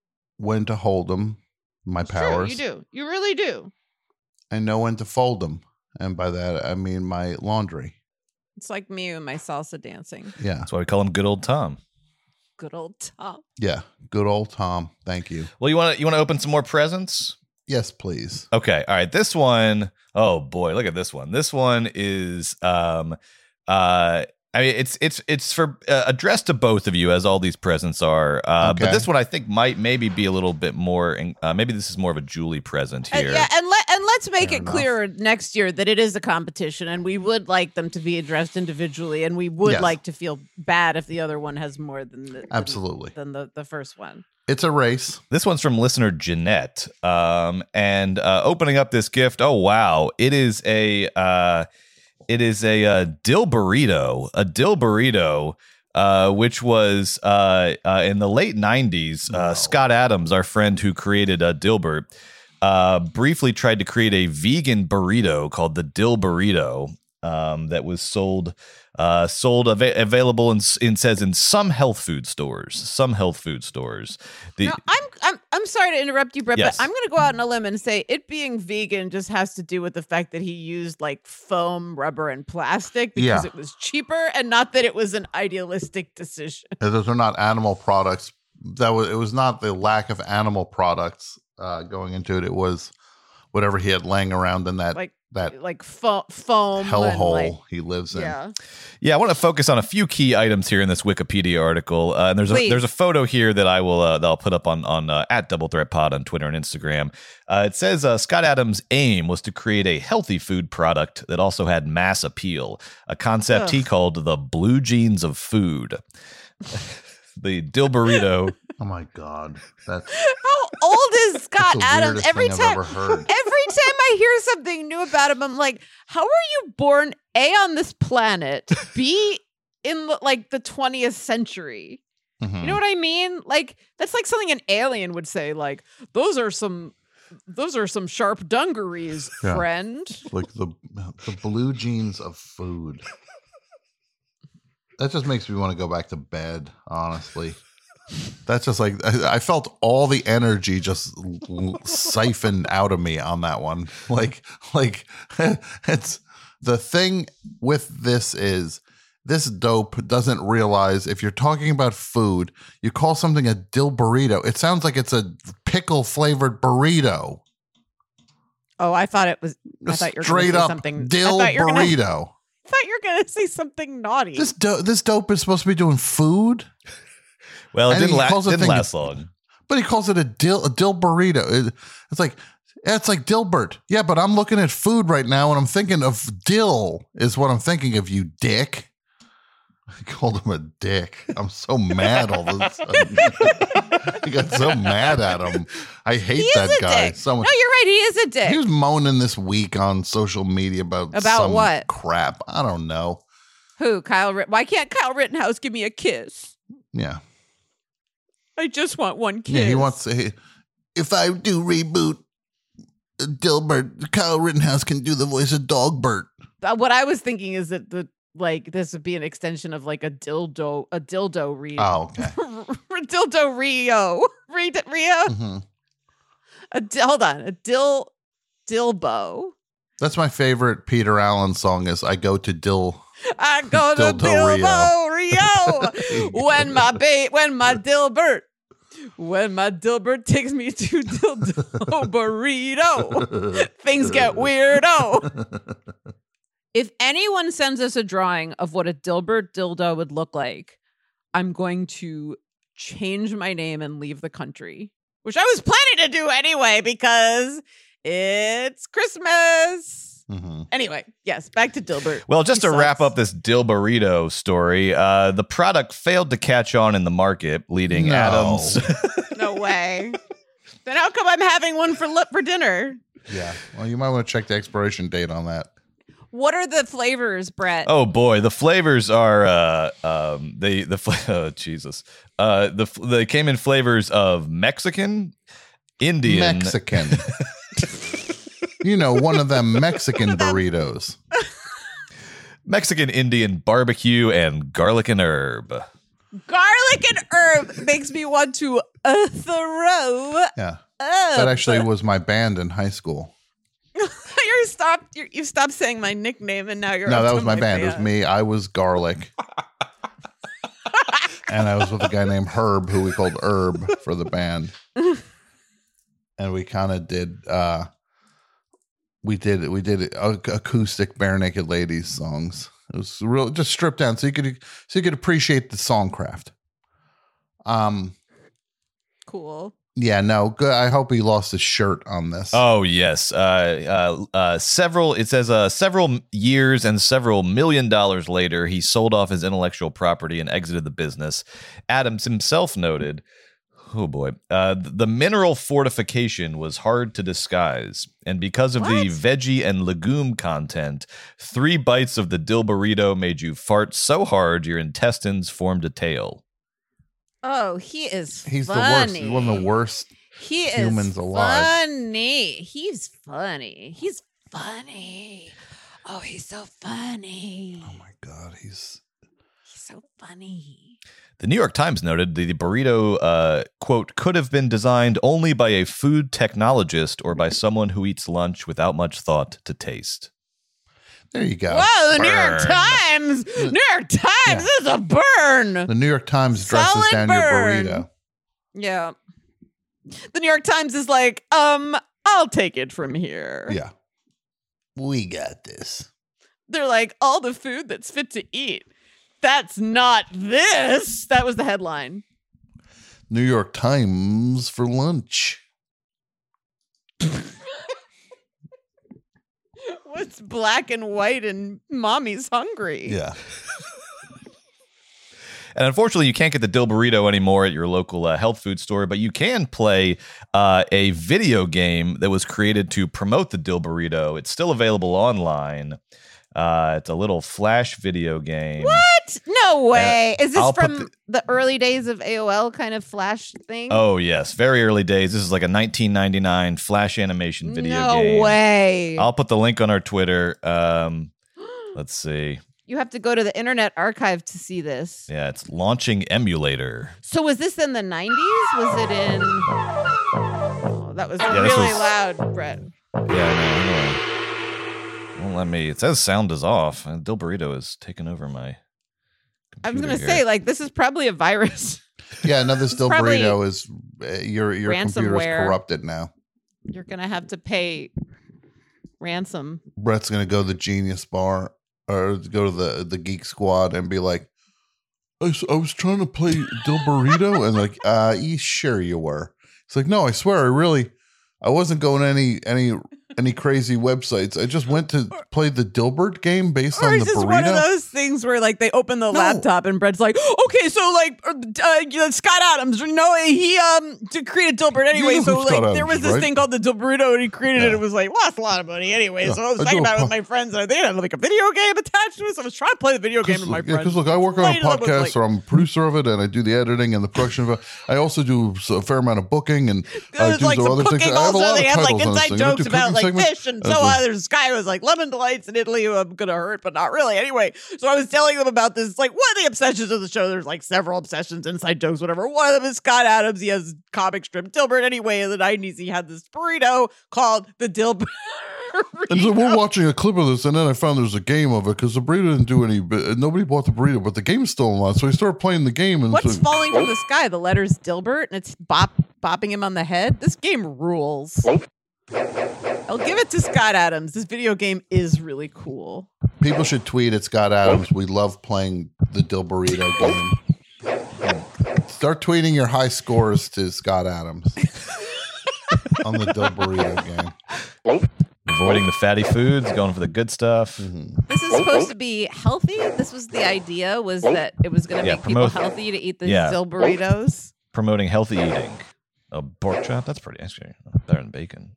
when to hold them, my It's true, powers. you do. You really do. I know when to fold them. And by that, I mean my laundry. It's like me and my salsa dancing. Yeah. That's why we call him Good Old Tom. Good old Tom. Yeah. Good old Tom. Thank you. Well, you want to you want to open some more presents? Yes, please. Okay. All right. This one, oh boy, look at this one. This one is um uh I mean it's it's it's for uh, addressed to both of you, as all these presents are. Uh Okay. But this one I think might maybe be a little bit more uh, maybe this is more of a Julie present And, here. yeah, and let and let's make Fair it enough. clear next year that it is a competition, and we would like them to be addressed individually, and we would Yes. like to feel bad if the other one has more than the than- Absolutely. than the, the first one. It's a race. This one's from listener Jeanette. Um, and uh, opening up this gift, oh wow, it is a uh, it is a, uh dill burrito, a dill burrito, uh, which was uh, uh, in the late nineties. Uh, Wow. Scott Adams, our friend who created uh, Dilbert, uh, briefly tried to create a vegan burrito called the Dill Burrito. Um, that was sold, uh, sold ava- available in, in says in some health food stores, some health food stores. The, Now, I'm I'm I'm sorry to interrupt you, Brett, Yes. but I'm going to go out on a limb and say it being vegan just has to do with the fact that he used like foam, rubber, and plastic because Yeah. it was cheaper, and not that it was an idealistic decision. Those are not animal products. That was it was not the lack of animal products uh, going into it. It was whatever he had laying around in that Like that like fo- foam and, hellhole like, he lives in. yeah. Yeah, I want to focus on a few key items here in this Wikipedia article, uh, and there's a, Please. there's a photo here that I will uh, that I'll put up on on uh, at Double Threat Pod on Twitter and Instagram. Uh, it says uh, Scott Adams' aim was to create a healthy food product that also had mass appeal, a concept he Ugh. called the blue jeans of food. The dill burrito. Oh my god, that's, How old is that's Scott the Adams? weirdest Every thing time, I've ever heard. every time I hear something new about him, I'm like, how are you born A on this planet, B in the, like the twentieth century? Mhm. You know what I mean? Like that's like something an alien would say. Like those are some, those are some sharp dungarees, Yeah. friend. Like the the blue jeans of food. That just makes me want to go back to bed, honestly. That's just like I, I felt all the energy just l- siphoned out of me on that one. Like like it's the thing with this is this dope doesn't realize if you're talking about food, you call something a dill burrito. It sounds like it's a pickle flavored burrito. Oh, I thought it was. I thought you were Straight gonna say up something. dill I thought you were gonna- burrito. I thought you were gonna say something naughty. This do- this dope is supposed to be doing food, Well, it And didn't, he la- calls the didn't thing- last long. but he calls it a dill a dill burrito. It- it's like it's like Dilbert. Yeah, but I'm looking at food right now and I'm thinking of dill is what I'm thinking of, you dick. I called him a dick. I'm so mad all of a sudden. I got so mad at him. I hate he is that a guy dick. so much. No, you're right. He is a dick. He was moaning this week on social media about About some what? crap. I don't know. Who? Kyle? Rit- Why can't Kyle Rittenhouse give me a kiss? Yeah. I just want one kiss. Yeah, he wants to. he- if I do reboot uh, Dilbert, Kyle Rittenhouse can do the voice of Dogbert. Uh, what I was thinking is that the like this would be an extension of like a dildo, a dildo Rio. Oh, okay. dildo Rio, Re- Rio. hmm A di- hold on, a dill, dilbo. That's my favorite Peter Allen song. Is I go to Dill. I go to Dildo Dilbo Rio when my ba- when my Dilbert. When my Dilbert takes me to Dildo Burrito, things get weirdo. If anyone sends us a drawing of what a Dilbert dildo would look like, I'm going to change my name and leave the country, which I was planning to do anyway because it's Christmas. hmm Anyway, yes, back to Dilbert. Well, just He to wrap sucks. up this dill burrito story, uh, the product failed to catch on in the market, leading No. Adams. No way. Then how come I'm having one for lip for dinner? Yeah. Well, you might want to check the expiration date on that. What are the flavors, Brett? Oh boy, the flavors are uh, um, they the fla- oh, Jesus uh, the f- they came in flavors of Mexican, Indian, Mexican. You know, one of them Mexican burritos. Mexican, Indian, barbecue, and garlic and herb. Garlic and herb makes me want to uh, throw. Yeah. Up. That actually was my band in high school. You're stopped. You're, you stopped saying my nickname, and now you're. No, up that to was my band. It was me. I was Garlic. And I was with a guy named Herb, who we called Herb for the band. And we kind of did, uh, we did, we did acoustic Bare Naked Ladies songs. It was real, just stripped down so you could, so you could appreciate the songcraft. Um, Cool. Yeah, no, good. I hope he lost his shirt on this. Oh yes, uh, uh, uh, several. It says uh, several years and several million dollars later, he sold off his intellectual property and exited the business. Adams himself noted, "Oh boy, uh, the mineral fortification was hard to disguise, and because of What? the veggie and legume content, three bites of the dill burrito made you fart so hard your intestines formed a tail." Oh, he is. He's funny. the worst. He's one of the worst. He humans is alive. funny. He's funny. He's funny. Oh, he's so funny. Oh my God, he's He's so funny. The New York Times noted the burrito, uh, quote, could have been designed only by a food technologist or by someone who eats lunch without much thought to taste. there. You go. Whoa, the New York Burn. Times. New York Times is a burn. The New York Times dresses Solid down burn. your burrito. Yeah. The New York Times is like, um, I'll take it from here. Yeah, we got this. They're like, all the food that's fit to eat. That's not this. That was the headline. New York Times for lunch. What's black and white and mommy's hungry? Yeah. And unfortunately, you can't get the dill burrito anymore at your local uh, health food store, but you can play uh, a video game that was created to promote the dill burrito. It's still available online. Uh, it's a little flash video game. What? No way. Is this I'll put from the- the early days of A O L kind of flash thing? Oh, yes. Very early days. This is like a nineteen ninety-nine flash animation video no game. way. I'll put the link on our Twitter. Um, let's see. You have to go to the Internet Archive to see this. Yeah, it's Launching Emulator. So was this in the nineties? Was it in... Oh, that was this really was- loud, Brett. Yeah, I know. Won't let me. It says sound is off. And Dill Burrito is taking over my. I was going to computer say, here. like, this is probably a virus. Yeah, no, this It's Dill probably burrito is uh, your your computer's ransomware. corrupted now. You're going to have to pay ransom. Brett's gonna go to the Genius Bar or go to the the Geek Squad and be like, I, s- I was trying to play Dill Burrito, and like, uh, yeah, sure you were. It's like, no, I swear, I really, I wasn't going any any any crazy websites. I just went to play the Dilbert game based Or on is the this one of burrito. those things where, like, they open the No. laptop and Brett's like, okay, so, like, uh, uh, you know, Scott Adams, no, he um to create a Dilbert anyway. know So, who like, Scott there was Adams this is, right? thing called the Dilburrito, and he created it. Yeah. It was like, lost a lot of money anyway. Yeah, So I was I talking do about it a with po- my friends, and they had like a video game attached to it. So I was trying to play the video game with my Yeah, friends. because look, I work on a Played it up with, podcast, like- or I'm a producer of it, and I do the editing and the production of it. I also do a fair amount of booking, and I There's do like the some other things. cooking I have a also. lot They of have like titles on this inside thing. I do jokes about cooking like segments. fish and That's so what- on. There's this guy who was like lemon delights in Italy. Who I'm gonna hurt, but not really. Anyway, so I was telling them about this. Like one of the obsessions of the show. There's like several obsessions, inside jokes, whatever. One of them is Scott Adams. He has comic strip Dilbert. Anyway, in the nineties, he had this burrito called the Dilbert. And so we're watching a clip of this, and then I found there was a game of it because the burrito didn't do any. bi- Nobody bought the burrito, but the game's still online. So I started playing the game, and What's so, falling from the sky? The letters Dilbert, and it's bop bopping him on the head. This game rules. I'll give it to Scott Adams. This video game is really cool. people should tweet at Scott Adams. We love playing the Dill Burrito game. Start tweeting your high scores to Scott Adams on the Dill Burrito game. Avoiding the fatty foods, going for the good stuff. Mhm. This is supposed to be healthy. This was the idea, was that it was going to Yeah, make people promote- healthy to eat the Yeah. dill burritos. Promoting healthy eating. A pork chop, that's pretty actually better than bacon.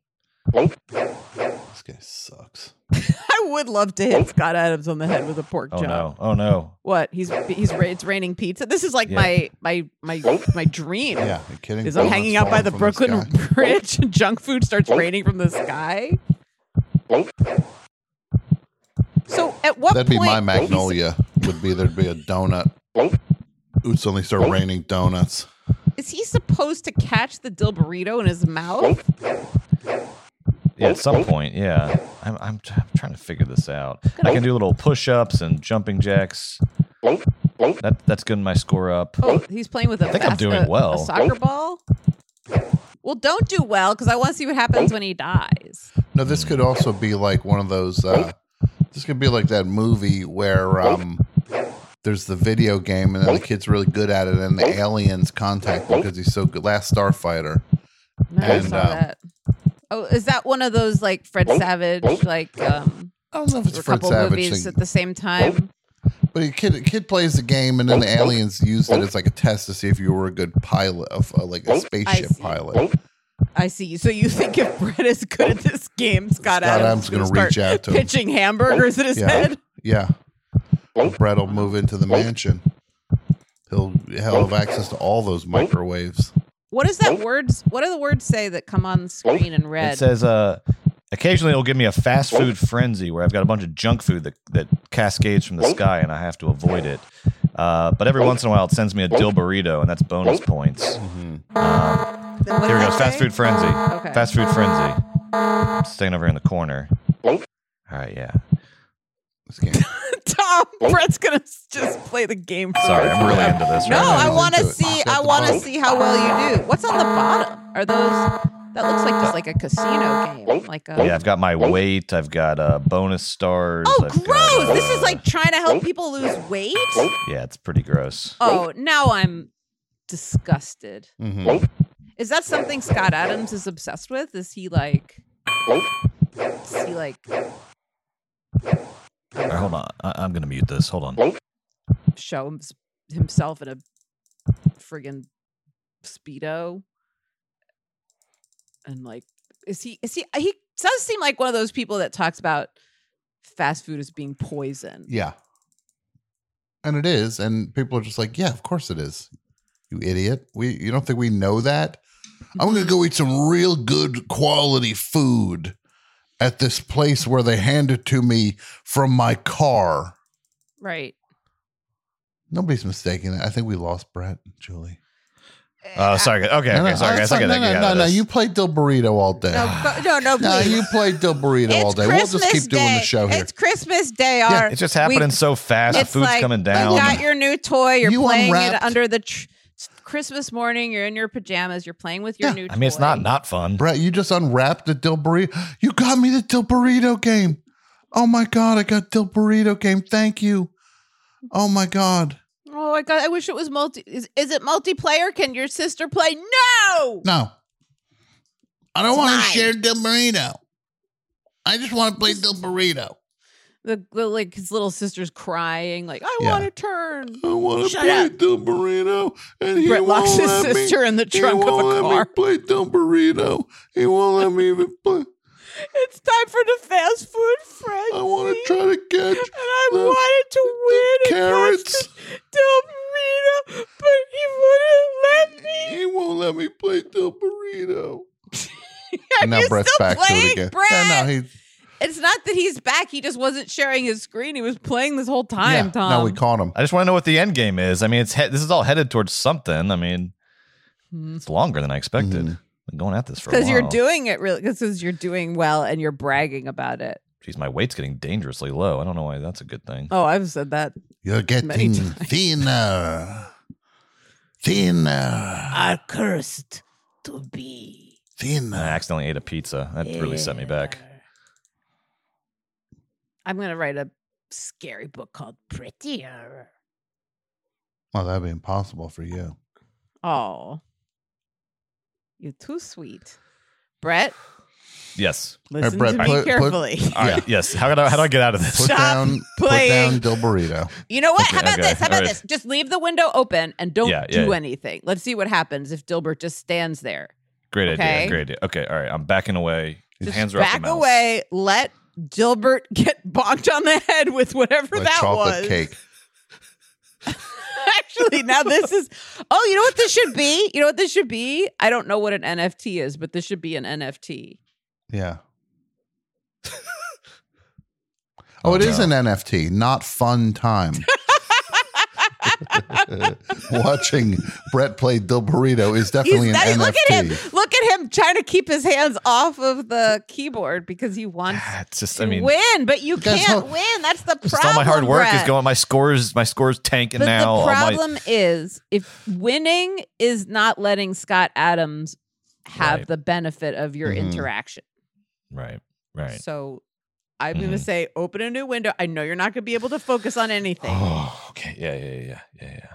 This guy sucks. I would love to hit Scott Adams on the head with a pork Oh chop. no! Oh no! What? He's he's ra- it's raining pizza. This is like Yeah. my my my my dream. Yeah, you kidding? Is I'm Donuts hanging out by falling the from Brooklyn sky. Bridge and junk food starts raining from the sky. So at what That'd be point? my magnolia. Would be there'd be a donut Ooh, suddenly start raining donuts. Is he supposed to catch the dill burrito in his mouth? Yeah, at some point, yeah. I'm, I'm, t- I'm trying to figure this out. I can do little push-ups and jumping jacks. That that's good. My score up. Oh, he's playing with a I think I'm bas- doing a- well. a soccer ball? Well, don't do well, because I want to see what happens when he dies. No, this could also be like one of those. Uh, this could be like that movie where um, there's the video game, and then the kid's really good at it, and the aliens contact him because he's so good. Last Starfighter. No, I And, saw um, that. Oh, is that one of those like Fred Savage, like um, I don't know if it's a Fred couple Savage movies thing, at the same time? but a kid, a kid plays the game, and then the aliens used it as like a test to see if you were a good pilot of uh, like a spaceship see. pilot. I see. So you think if Brett is good at this game, Scott, Scott Adams, Adams is gonna gonna reach start out to him. pitching hamburgers at his Yeah. head? Yeah, Brett will move into the mansion. He'll he'll have access to all those microwaves. What is that words? What do the words say that come on the screen in red? It says, uh, occasionally it'll give me a fast food frenzy where I've got a bunch of junk food that, that cascades from the sky and I have to avoid it. Uh, but every once in a while it sends me a dill burrito and that's bonus points. Then what Here does we that go. Fast say? food frenzy. Okay. Fast food frenzy. Staying over here in the corner. All right, yeah. This game. Tom, Brett's gonna s- just play the game. For Sorry, us. I'm really into this No, right I now. He's want to into it. see. He's at I the want to bottom. see how well you do. What's on the bottom? Are those? That looks like just like a casino game. Like a. Yeah, I've got my weight. I've got uh, bonus stars. Oh, I've got, gross! uh, This is like trying to help people lose weight. Yeah, it's pretty gross. Oh, now I'm disgusted. hmm Is that something Scott Adams is obsessed with? Is he like? Is he like All right, hold on. I- I'm going to mute this. Hold on. show him, himself in a friggin' speedo? And like, is he? Is he? He does seem like one of those people that talks about fast food as being poison. Yeah, and it is, and people are just like, "Yeah, of course it is." You idiot! We you don't think we know that? I'm gonna go eat some real good quality food at this place where they hand it to me from my car. Right. Nobody's mistaking it. I think we lost Brett, Julie. Oh, sorry. guys. Okay, No, okay, no, sorry, that's guys. I fine. gotta no, get no, out no, of no. this. You played Del Burrito all day. No, go- no, no, No, please. you played Del Burrito all It's day. We'll just Christmas keep doing the Day. show here. It's Christmas Day. Yeah, Our, It's just happening we- so fast. It's Food's like, coming You down. got your new toy. You're You playing it unwrapped- under the tr- Christmas morning. You're in your pajamas. You're playing with your Yeah. new toy. I mean, it's not not fun. Brett, you just unwrapped the Del Burrito. You got me the Del Burrito game. Oh my God, I got Del Burrito game. Thank you. Oh my God. Oh my god! I wish it was multi. Is, is it multiplayer? Can your sister play? No. No. I don't It's want to mine. share Del Burrito. I just want to play Del Burrito. The, the like his little sister's crying, like I Yeah. want to turn. I want to Shut play up. Del Burrito. And he Brett locks won't his let me- sister in the he trunk of won't a let car. me play Del Burrito. He won't let me even play. It's time for the fast food frenzy. I want to try to catch And I the- wanted to win and carrots. catch the Del Burrito, but he wouldn't let me. He won't let me play Del Burrito. Are And now you Brett's still back playing, to it again. Brett? Yeah, no, he, It's not that he's back. He just wasn't sharing his screen. He was playing this whole time, yeah, Tom. no, we caught him. I just want to know what the end game is. I mean, it's he- this is all headed towards something. I mean, Hmm. it's longer than I expected. Mhm. Been going at this for a while. Because you're doing it really. Because you're doing well and you're bragging about it. Jeez, my weight's getting dangerously low. I don't know why that's a good thing. Oh, I've said that. You're Many getting times. thinner. Thinner. Are cursed to be. I Thinner. accidentally ate a pizza. That really set me back. I'm gonna write a scary book called Prettier. Well, that'd be impossible for you. Oh, you're too sweet, Brett. Yes. Listen Brett, to me put- put- carefully. All right. Yes. How do I, how do I get out of this? Put Stop down, put playing. down Del Burrito. You know what? Okay, How about okay, this? How about alright. this? Just leave the window open and don't Yeah, yeah, do yeah. anything. Let's see what happens if Dilbert just stands there. Great Okay. idea. Great idea. Okay. All right. I'm backing away. His Just hands are up back the mouse. away. Let Dilbert get bonked on the head with whatever Like that chocolate was. cake. Actually, now this is. Oh, you know what this should be? You know what this should be? I don't know what an N F T is, but this should be an N F T. Yeah. Oh, it is no. an N F T, not fun time. Watching Brett play Dil Burrito is definitely He's an not- N F T. look at him. Look at him trying to keep his hands off of the keyboard because he wants It's just, to I mean, win, but you Guys, can't hold- win. That's the problem. just all my hard work Brett. is going. My scores, my scores tanking But now. the all my- problem is, if winning is not letting Scott Adams have Right. the benefit of your Mhm. interaction. right, right. So I'm going Mhm. to say, open a new window. I know you're not going to be able to focus on anything, Oh, okay. Yeah, yeah, yeah, yeah, yeah.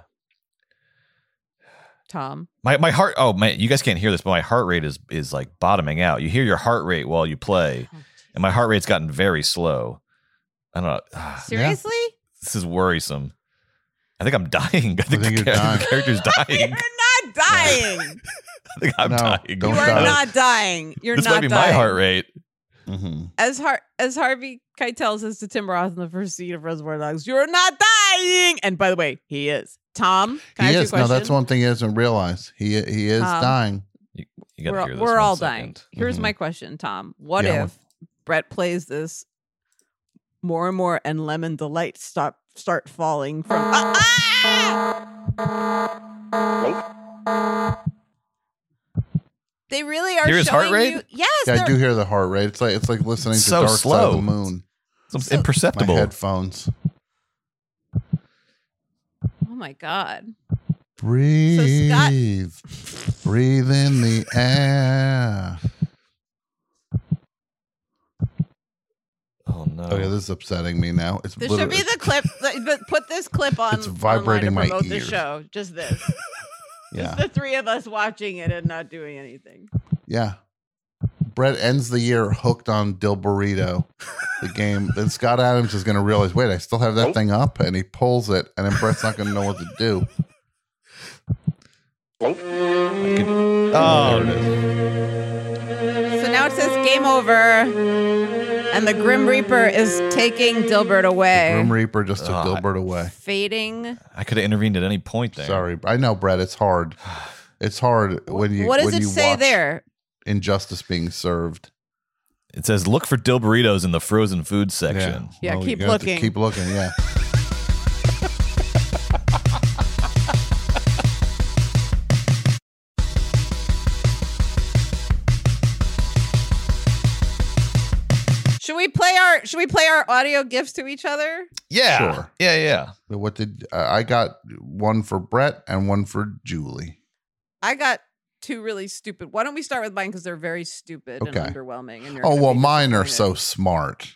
Tom. My my heart. Oh man, you guys can't hear this, but my heart rate is is like bottoming out. You hear your heart rate while you play, and my heart rate's gotten very slow. I don't know. Ah, Seriously? this is worrisome. I think I'm dying. I think, think the, you're char- dying. the character's You're dying. not dying. I think I'm No, dying. don't you are die. not dying. You're this not might be dying. my heart rate. Mm-hmm. As Har- as Harvey Keitel says to Tim Roth in the first scene of Reservoir Dogs, you're not dying. And by the way, he is. Tom, can I He ask you a is. No, question? that's one thing he doesn't realize. He he is Um, dying. You, you gotta we're hear this we're one all second. dying. Here's Mhm. my question, Tom. What Yeah, if Brett plays this more and more and Lemon Delight stop start falling from Ah! Ah! They really are Hear his showing heart rate? you. Yes, Yeah, I they're- do hear the heart rate. It's like it's like listening It's to so Dark Side of slow. the Moon. It's So- imperceptible. My headphones. Oh my god. Breathe. Scott- Breathe in the air. Oh no. Oh yeah, this is upsetting me now. It's This should be literally- the clip. But put this clip on. It's vibrating online to my promote the ears. show. Just this. yeah, Just the three of us watching it and not doing anything. yeah. Brett ends the year hooked on Dil Burrito, the game. Then Scott Adams is going to realize, wait, I still have that thing up, and he pulls it, and then Brett's not going to know what to do. Oh, there it is. So now it says game over, and the Grim Reaper is taking Dilbert away, Grim Reaper just took Ah. Dilbert away. fading. I could have intervened at any point there. Sorry, I know, Brett. It's hard. It's hard when you. What does when it you say watch there? Injustice being served. It says, "Look for dill burritos in the frozen food section." Yeah, Well, keep you have to looking. Keep looking. Yeah. Should we play our Should we play our audio gifts to each other? Yeah, Sure. yeah, yeah. What did uh, I got? One for Brett and one for Julie. I got two really stupid. Why don't we start with mine because they're very stupid Okay. and underwhelming. And you're Oh gonna well, be mine are disappointed. so smart.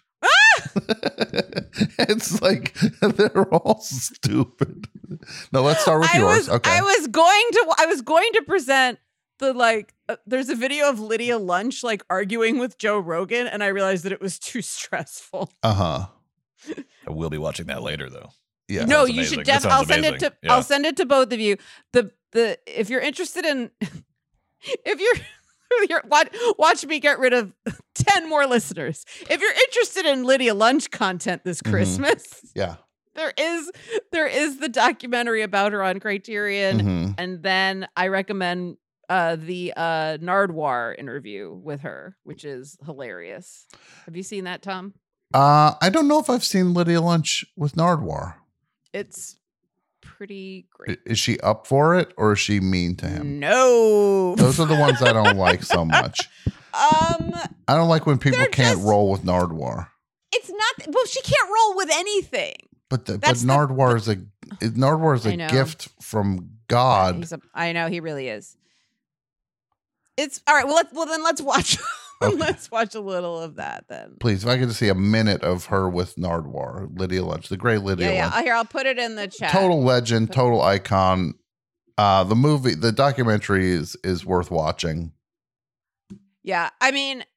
It's like they're all stupid. No, let's start with I yours. was, Okay. I was going to I was going to present the like uh, there's a video of Lydia Lunch like arguing with Joe Rogan and I realized that it was too stressful. Uh huh. I will be watching that later, though. Yeah. no, sounds you amazing. should That def- I'll sounds send it amazing. to Yeah. I'll send it to both of you. The the if you're interested in if you're You're, watch, watch me get rid of ten more listeners. If you're interested in Lydia Lunch content this Mhm. Christmas, Yeah. there is there is the documentary about her on Criterion, Mhm. and then I recommend uh, the uh, Nardwar interview with her, which is hilarious. Have you seen that, Tom? Uh, I don't know if I've seen Lydia Lunch with Nardwar. It's pretty I- great. Is she up for it or is she mean to him? No, Those are the ones I don't like so much. um, I don't like when people They're can't just- roll with Nardwar. it's not. Well, she can't roll with anything. But the, but That's the- Nardwar is a Nardwar is I a know. gift from God. He's a, I know he really is. It's all right. Well, let's well then let's watch. Okay. Let's watch a little of that then. Please, if I could just see a minute of her with Nardwar, Lydia Lunch, the great Lydia Yeah, yeah. Lunch. Uh, Here, I'll put it in the chat. Total legend, total icon. Uh, the movie, the documentary is is worth watching. Yeah, I mean,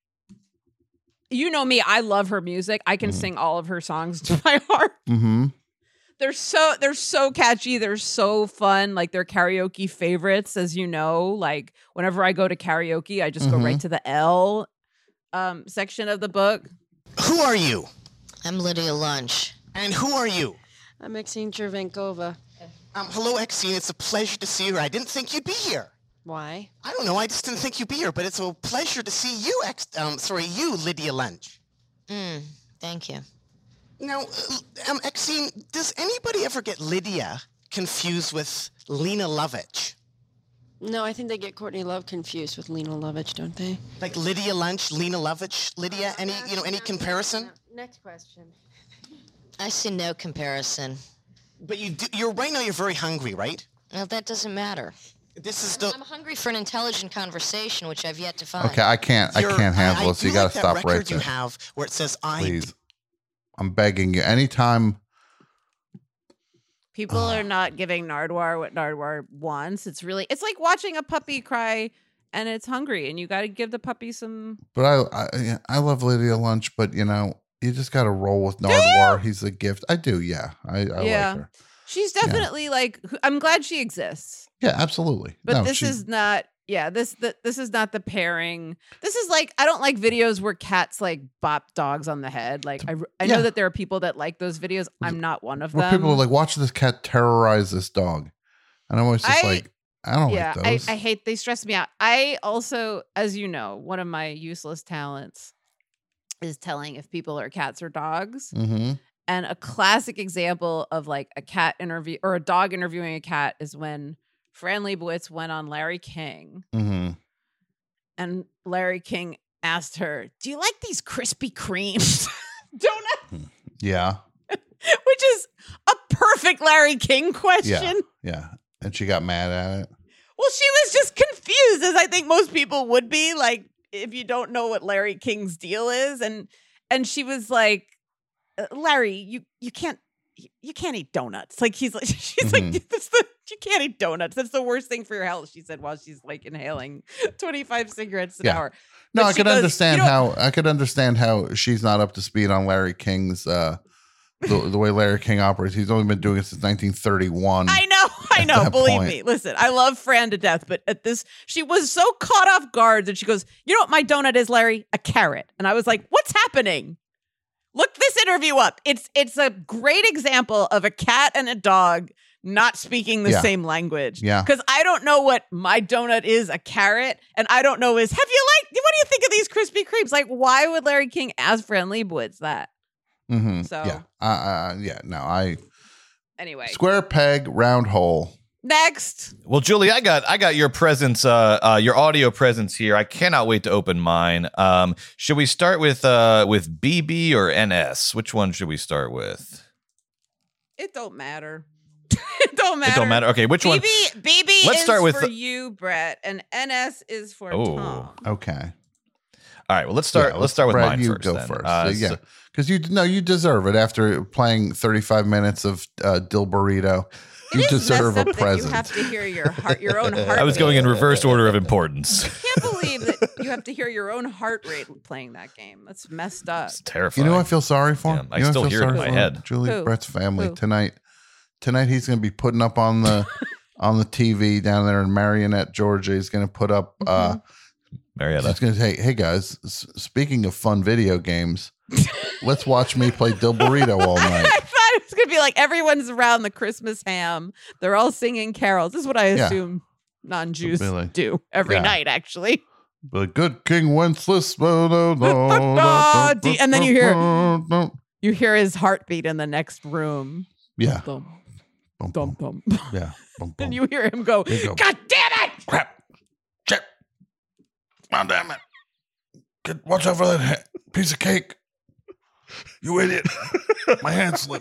you know me. I love her music. I can Mhm. sing all of her songs to my heart. Mm-hmm. They're so they're so catchy. They're so fun. Like they're karaoke favorites, as you know. Like whenever I go to karaoke, I just go Mhm. right to the L um, section of the book. Who are you? I'm Lydia Lunch. And who are you? I'm Maxine Chervenkova. Um, hello, Exene. It's a pleasure to see you. I didn't think you'd be here. Why? I don't know. I just didn't think you'd be here, but it's a pleasure to see you, Ex- um, sorry, you, Lydia Lunch. Mm, thank you. Now, uh, um, Exene, does anybody ever get Lydia confused with Lena Lovitch? No, I think they get Courtney Love confused with Lena Lovitch, don't they? Like Lydia Lunch, Lena Lovitch, Lydia. Any you know any comparison? Next question. I see no comparison. But you do, you're right now. You're very hungry, right? Well, that doesn't matter. This is I'm, the. I'm hungry for an intelligent conversation, which I've yet to find. Okay, I can't. I you're- can't handle I it. So you do got like to that stop record right there. You have where it says I. Please, I'm begging you. Anytime. People are not giving Nardwar what Nardwar wants. It's really, it's like watching a puppy cry and it's hungry, and you got to give the puppy some. But I, I, I love Lydia Lunch, but you know, you just got to roll with Nardwar. He's a gift. I do. Yeah, I, I Yeah. like her. She's definitely like, I'm glad she exists. Yeah, absolutely. But No, this she- is not, yeah, this the, this is not the pairing. This is like, I don't like videos where cats like bop dogs on the head. Like, I, I Yeah. know that there are people that like those videos. I'm not one of where them. people are like, watch this cat terrorize this dog, and I'm always just I- like, I don't yeah, like I, those. I hate, they stress me out. I also, as you know, one of my useless talents is telling if people are cats or dogs. mm-hmm. And a classic example of like a cat interview or a dog interviewing a cat is when Fran Lebowitz went on Larry King, Mm-hmm. and Larry King asked her, "Do you like these Krispy Kremes donuts?" Yeah, Which is a perfect Larry King question. yeah, yeah. And she got mad at it. Well, she was just confused, as I think most people would be, like, if you don't know what Larry King's deal is, and and she was like, uh, "Larry, you you can't you, you can't eat donuts." Like he's like, she's Mhm. like, That's the, "You can't eat donuts. That's the worst thing for your health." She said while she's like inhaling twenty-five cigarettes an Yeah. hour. No, But I she could goes, understand "You know- how I could understand how she's not up to speed on Larry King's uh the, the way Larry King operates. He's only been doing it since nineteen thirty-one. I know, I at know. that Believe point. me. Listen, I love Fran to death, but at this, she was so caught off guard that she goes, "You know what my donut is, Larry? A carrot." And I was like, "What's happening?" Look this interview up. It's it's a great example of a cat and a dog not speaking the Yeah. same language. Yeah. Because I don't know what my donut is, a carrot, and I don't know is, have you liked, what do you think of these Krispy Kremes? Like, why would Larry King ask Fran Lebowitz that? Mm-hmm. So- yeah, uh, uh, yeah. No, I Anyway, square peg, round hole. next. Well, Julie, I got I got your presence, uh, uh, your audio presence here. I cannot wait to open mine. Um, should we start with uh, with B B or N S? Which one should we start with? It don't matter. it don't matter. It don't matter. Okay, which B one? B, B B Let's is start with for the- you, Brett, and N S is for Oh. Tom. Okay. All right. Well, let's start. Yeah, let's start with Brad, mine you first. go then. first. Uh, So, yeah, so- because you no, you deserve it after playing thirty-five minutes of uh, Dill Burrito. You It is deserve messed a up that present. You have to hear your heart, your own heart. I was going in reverse order of importance. I can't believe that you have to hear your own heart rate playing that game. That's messed up. It's You terrifying. know, who I feel sorry for. Yeah, I You know who still feel hear it in sorry my for? head. Julie Who? Brett's family Who? tonight. Tonight he's going to be putting up on the on the T V down there in Marionette, Georgia. He's going to put up. uh Marietta. He's going to say, "Hey guys, s- speaking of fun video games, let's watch me play Dill Burrito all I night." thought it was gonna be like everyone's around the Christmas ham. They're all singing carols. This is what I Yeah. assume non-Jews Really. do every Yeah. night, actually. The good King Wenceslas. no, no, no, no, no, And then you hear- no, no. You hear his heartbeat in the next room. Yeah. Dum, Bum, dum, bum. dum. Yeah. Bum, bum. And you hear him go, There you go. "God damn it!" Crap. Chip. God damn it. Get, watch out for that ha- piece of cake. You idiot. My hand slipped.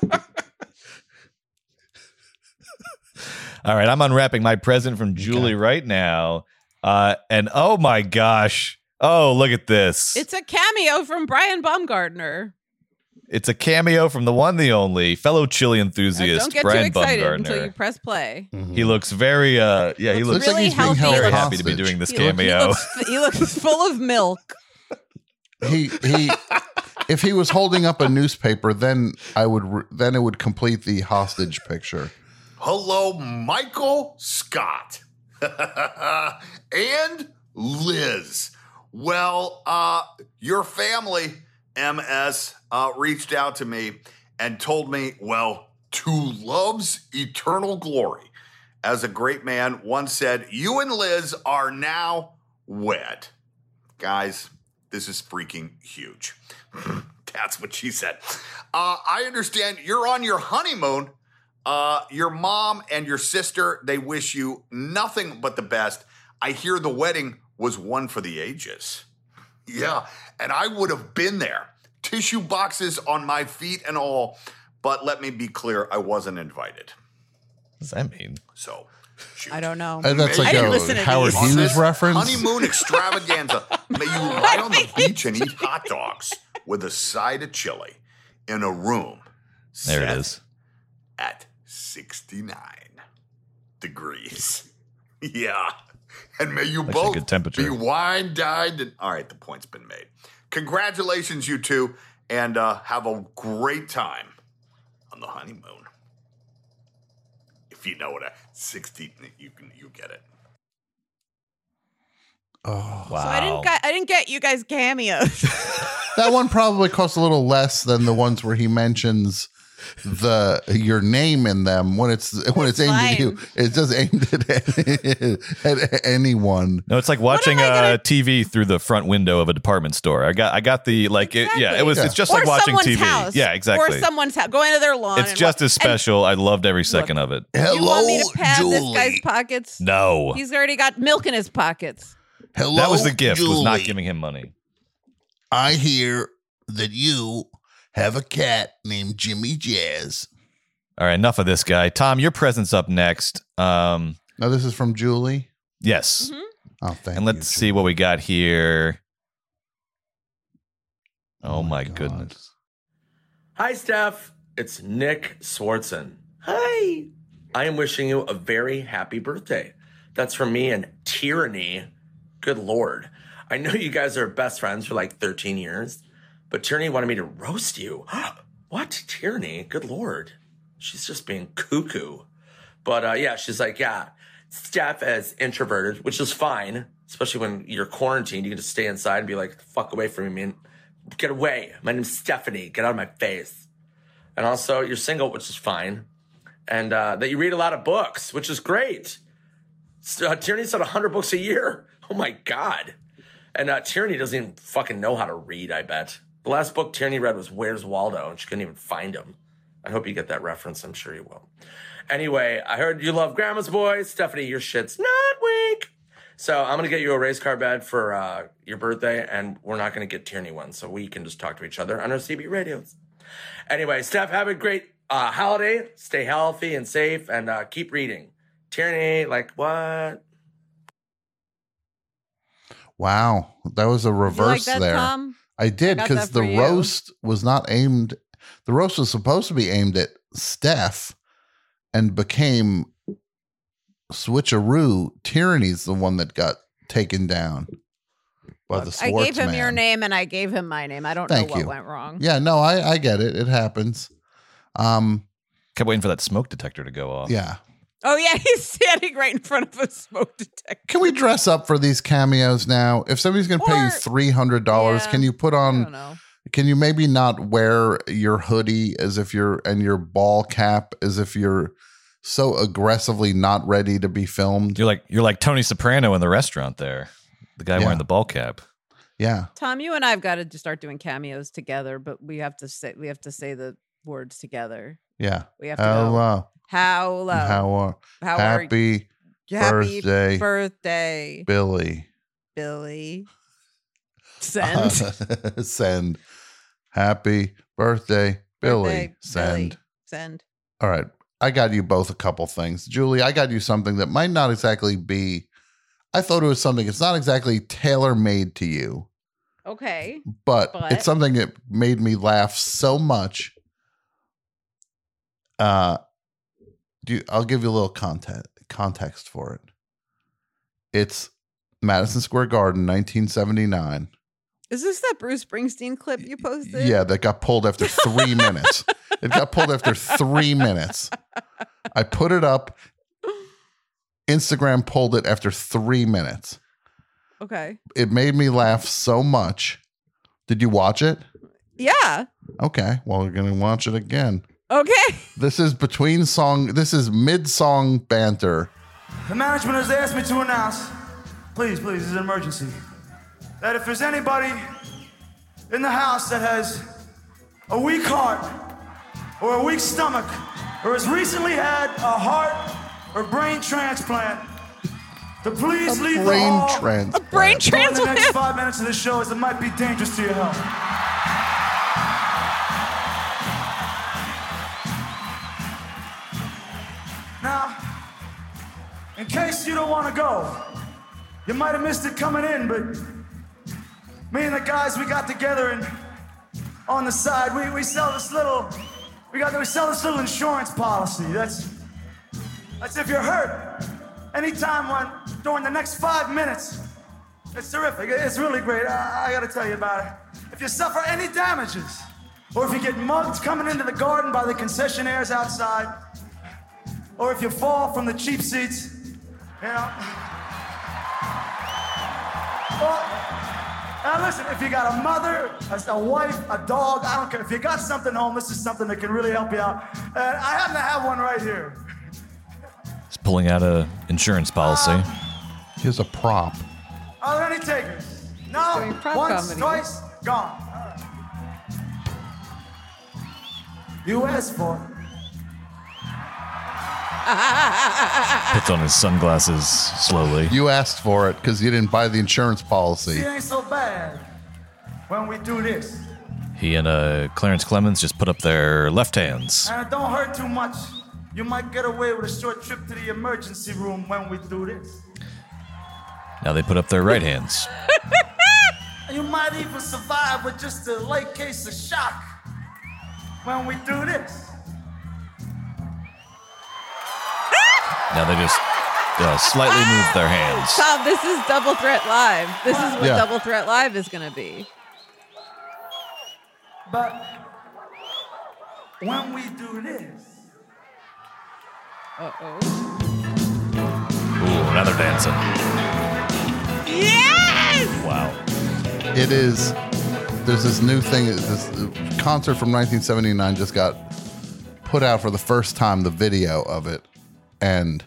All right, I'm unwrapping my present from Julie right now. Uh, and oh my gosh. Oh, look at this. It's a cameo from Brian Baumgartner. It's a cameo from the one, the only fellow chili Now, enthusiast, don't get Brian too excited Baumgartner. until you press play. He looks very, uh, yeah, he Looks looks, really he's being healthy. held very Looks- happy to be hostage. doing this He, look- he cameo. looks, he looks full of milk. He he if he was holding up a newspaper, then I would re- then it would complete the hostage picture. Hello, Michael Scott. And Liz. Well, uh, your family, M S, uh, reached out to me and told me, well, to love's eternal glory. As a great man once said, you and Liz are now wed. Guys, this is freaking huge. That's what she said. Uh, I understand you're on your honeymoon Uh, your mom and your sister, they wish you nothing but the best. I hear the wedding was one for the ages. Yeah, and I would have been there. Tissue boxes on my feet and all. But let me be clear, I wasn't invited. What does that mean? So, shoot. I don't know. And that's like I didn't a listen to Howard these. Hughes This reference. honeymoon extravaganza. May you lie on the beach and eat hot dogs with a side of chili in a room There it set is. at sixty-nine degrees. Yeah. And may you Actually, both good temperature. be wine dined. And, all right, the point's been made. Congratulations, you two, and uh, have a great time on the honeymoon. If you know what a sixty, you can you get it. Oh, Wow. So I didn't get I didn't get you guys cameos. that one probably costs a little less than the ones where he mentions the your name in them when it's when it's, It's aimed at fine. you. It's just aimed at, at anyone. No, it's like watching am I uh, gonna- T V through the front window of a department store. I got, I got the like, it, yeah, it was. Exactly. It's just or like watching someone's T V. house. Yeah, exactly. Or someone's house. Go into their lawn. It's and just wa- as special. I loved every second of it. And Hello, you want me to pad Julie. this guy's pockets? No, He's already got milk in his pockets. Hello, that was the gift. Was not Julie. giving him money. I hear that you have a cat named Jimmy Jazz. All right, enough of this guy. Tom, your present's up next. Um, Now this is from Julie. yes, Mhm. Oh, thank and you. let's see what we got here. Oh, Oh my my God. goodness. Hi, Steph. It's Nick Swartzen. Hi. I am wishing you a very happy birthday. That's from me and Tyranny. Good Lord. I know you guys are best friends for like thirteen years, but Tyranny wanted me to roast you. What? Tyranny? Good Lord. She's just being cuckoo. But uh, yeah, she's like, yeah, Steph is introverted, which is fine, especially when you're quarantined. You can just stay inside and be like, fuck away from me, man. Get away. My name's Stephanie. Get out of my face. And also, you're single, which is fine. And uh, that you read a lot of books, which is great. Uh, Tyranny said one hundred books a year. Oh, my God. And uh, Tyranny doesn't even fucking know how to read, I bet. The last book Tyranny read was Where's Waldo, and she couldn't even find him. I hope you get that reference. I'm sure you will. Anyway, I heard you love Grandma's Boys. Stephanie, your shit's not weak. So I'm going to get you a race car bed for uh, your birthday, and we're not going to get Tyranny one, so we can just talk to each other on our C B radios. Anyway, Steph, have a great uh, holiday. Stay healthy and safe, and uh, keep reading. Tyranny, like what? Wow, that was a Did you reverse like that, there. Tom? I did I got because that the for you. roast was not aimed. The roast was supposed to be aimed at Steph, and became switcheroo. Tyranny's the one that got taken down by the I Swartz gave him man. your name and I gave him my name. I don't Thank know what you. went wrong. Yeah, no, I I get it. It happens. Um, Kept waiting for that smoke detector to go off. yeah. Oh yeah, he's standing right in front of a smoke detector. Can we dress up for these cameos now? If somebody's going to pay you Or- three hundred dollars, Yeah, can you put I on? don't know. Can you maybe not wear your hoodie as if you're and your ball cap as if you're so aggressively not ready to be filmed? You're like you're like Tony Soprano in the restaurant there, the guy Yeah. wearing the ball cap. Yeah. Tom, you and I've got to start doing cameos together, but we have to say we have to say the words together. Yeah. We have to go. Hello. Hello. How are How are happy you? Happy birthday, birthday, Billy. Billy. Send. Send. Happy birthday, Billy. Birthday, Send. Billy. Send. All right. I got you both a couple things. Julie, I got you something that might not exactly be, I thought it was something, it's not exactly tailor made to you, Okay. but, But? it's something that made me laugh so much. Uh, do you, I'll give you a little context, context for it. It's Madison Square Garden, nineteen seventy-nine. Is this that Bruce Springsteen clip you posted? Yeah, that got pulled after three minutes. It got pulled after three minutes. I put it up. Instagram pulled it after three minutes. Okay. It made me laugh so much. Did you watch it? Yeah. Okay. Well, we're going to watch it again. Okay. This is between song. This is mid song banter. The management has asked me to announce, please, please, this is an emergency, that if there's anybody in the house that has a weak heart or a weak stomach or has recently had a heart or brain transplant to please A leave brain the hall transplant. A brain during the next transplant. five minutes of the show, as it might be dangerous to your health. Now, in case you don't want to go, you might have missed it coming in, but me and the guys, we got together and on the side, we, we sell this little, we got we sell this little insurance policy. That's, that's if you're hurt, anytime when, during the next five minutes, it's terrific. It's really great. I, I gotta tell you about it. If you suffer any damages, or if you get mugged coming into the garden by the concessionaires outside, or if you fall from the cheap seats, you know. Well, now listen, if you got a mother, a, a wife, a dog, I don't care. If you got something home, this is something that can really help you out. And I happen to have one right here. He's pulling out a insurance policy. Here's a prop. Are there any takers? No? doing prop Once, comedy. twice, gone. You asked for it. Puts on his sunglasses slowly. You asked for it because you didn't buy the insurance policy. See, it ain't so bad when we do this. He and uh, Clarence Clemens just put up their left hands. And it don't hurt too much. You might get away with a short trip to the emergency room when we do this. Now they put up their right hands. And you might even survive with just a light case of shock when we do this. Now they just uh, slightly move their hands. Tom, this is Double Threat Live. This is what Yeah. Double Threat Live is going to be. But when we do this, Uh-oh. Ooh, now they're dancing. Yes! Wow. It is. There's this new thing. This concert from nineteen seventy-nine just got put out for the first time. The video of it, and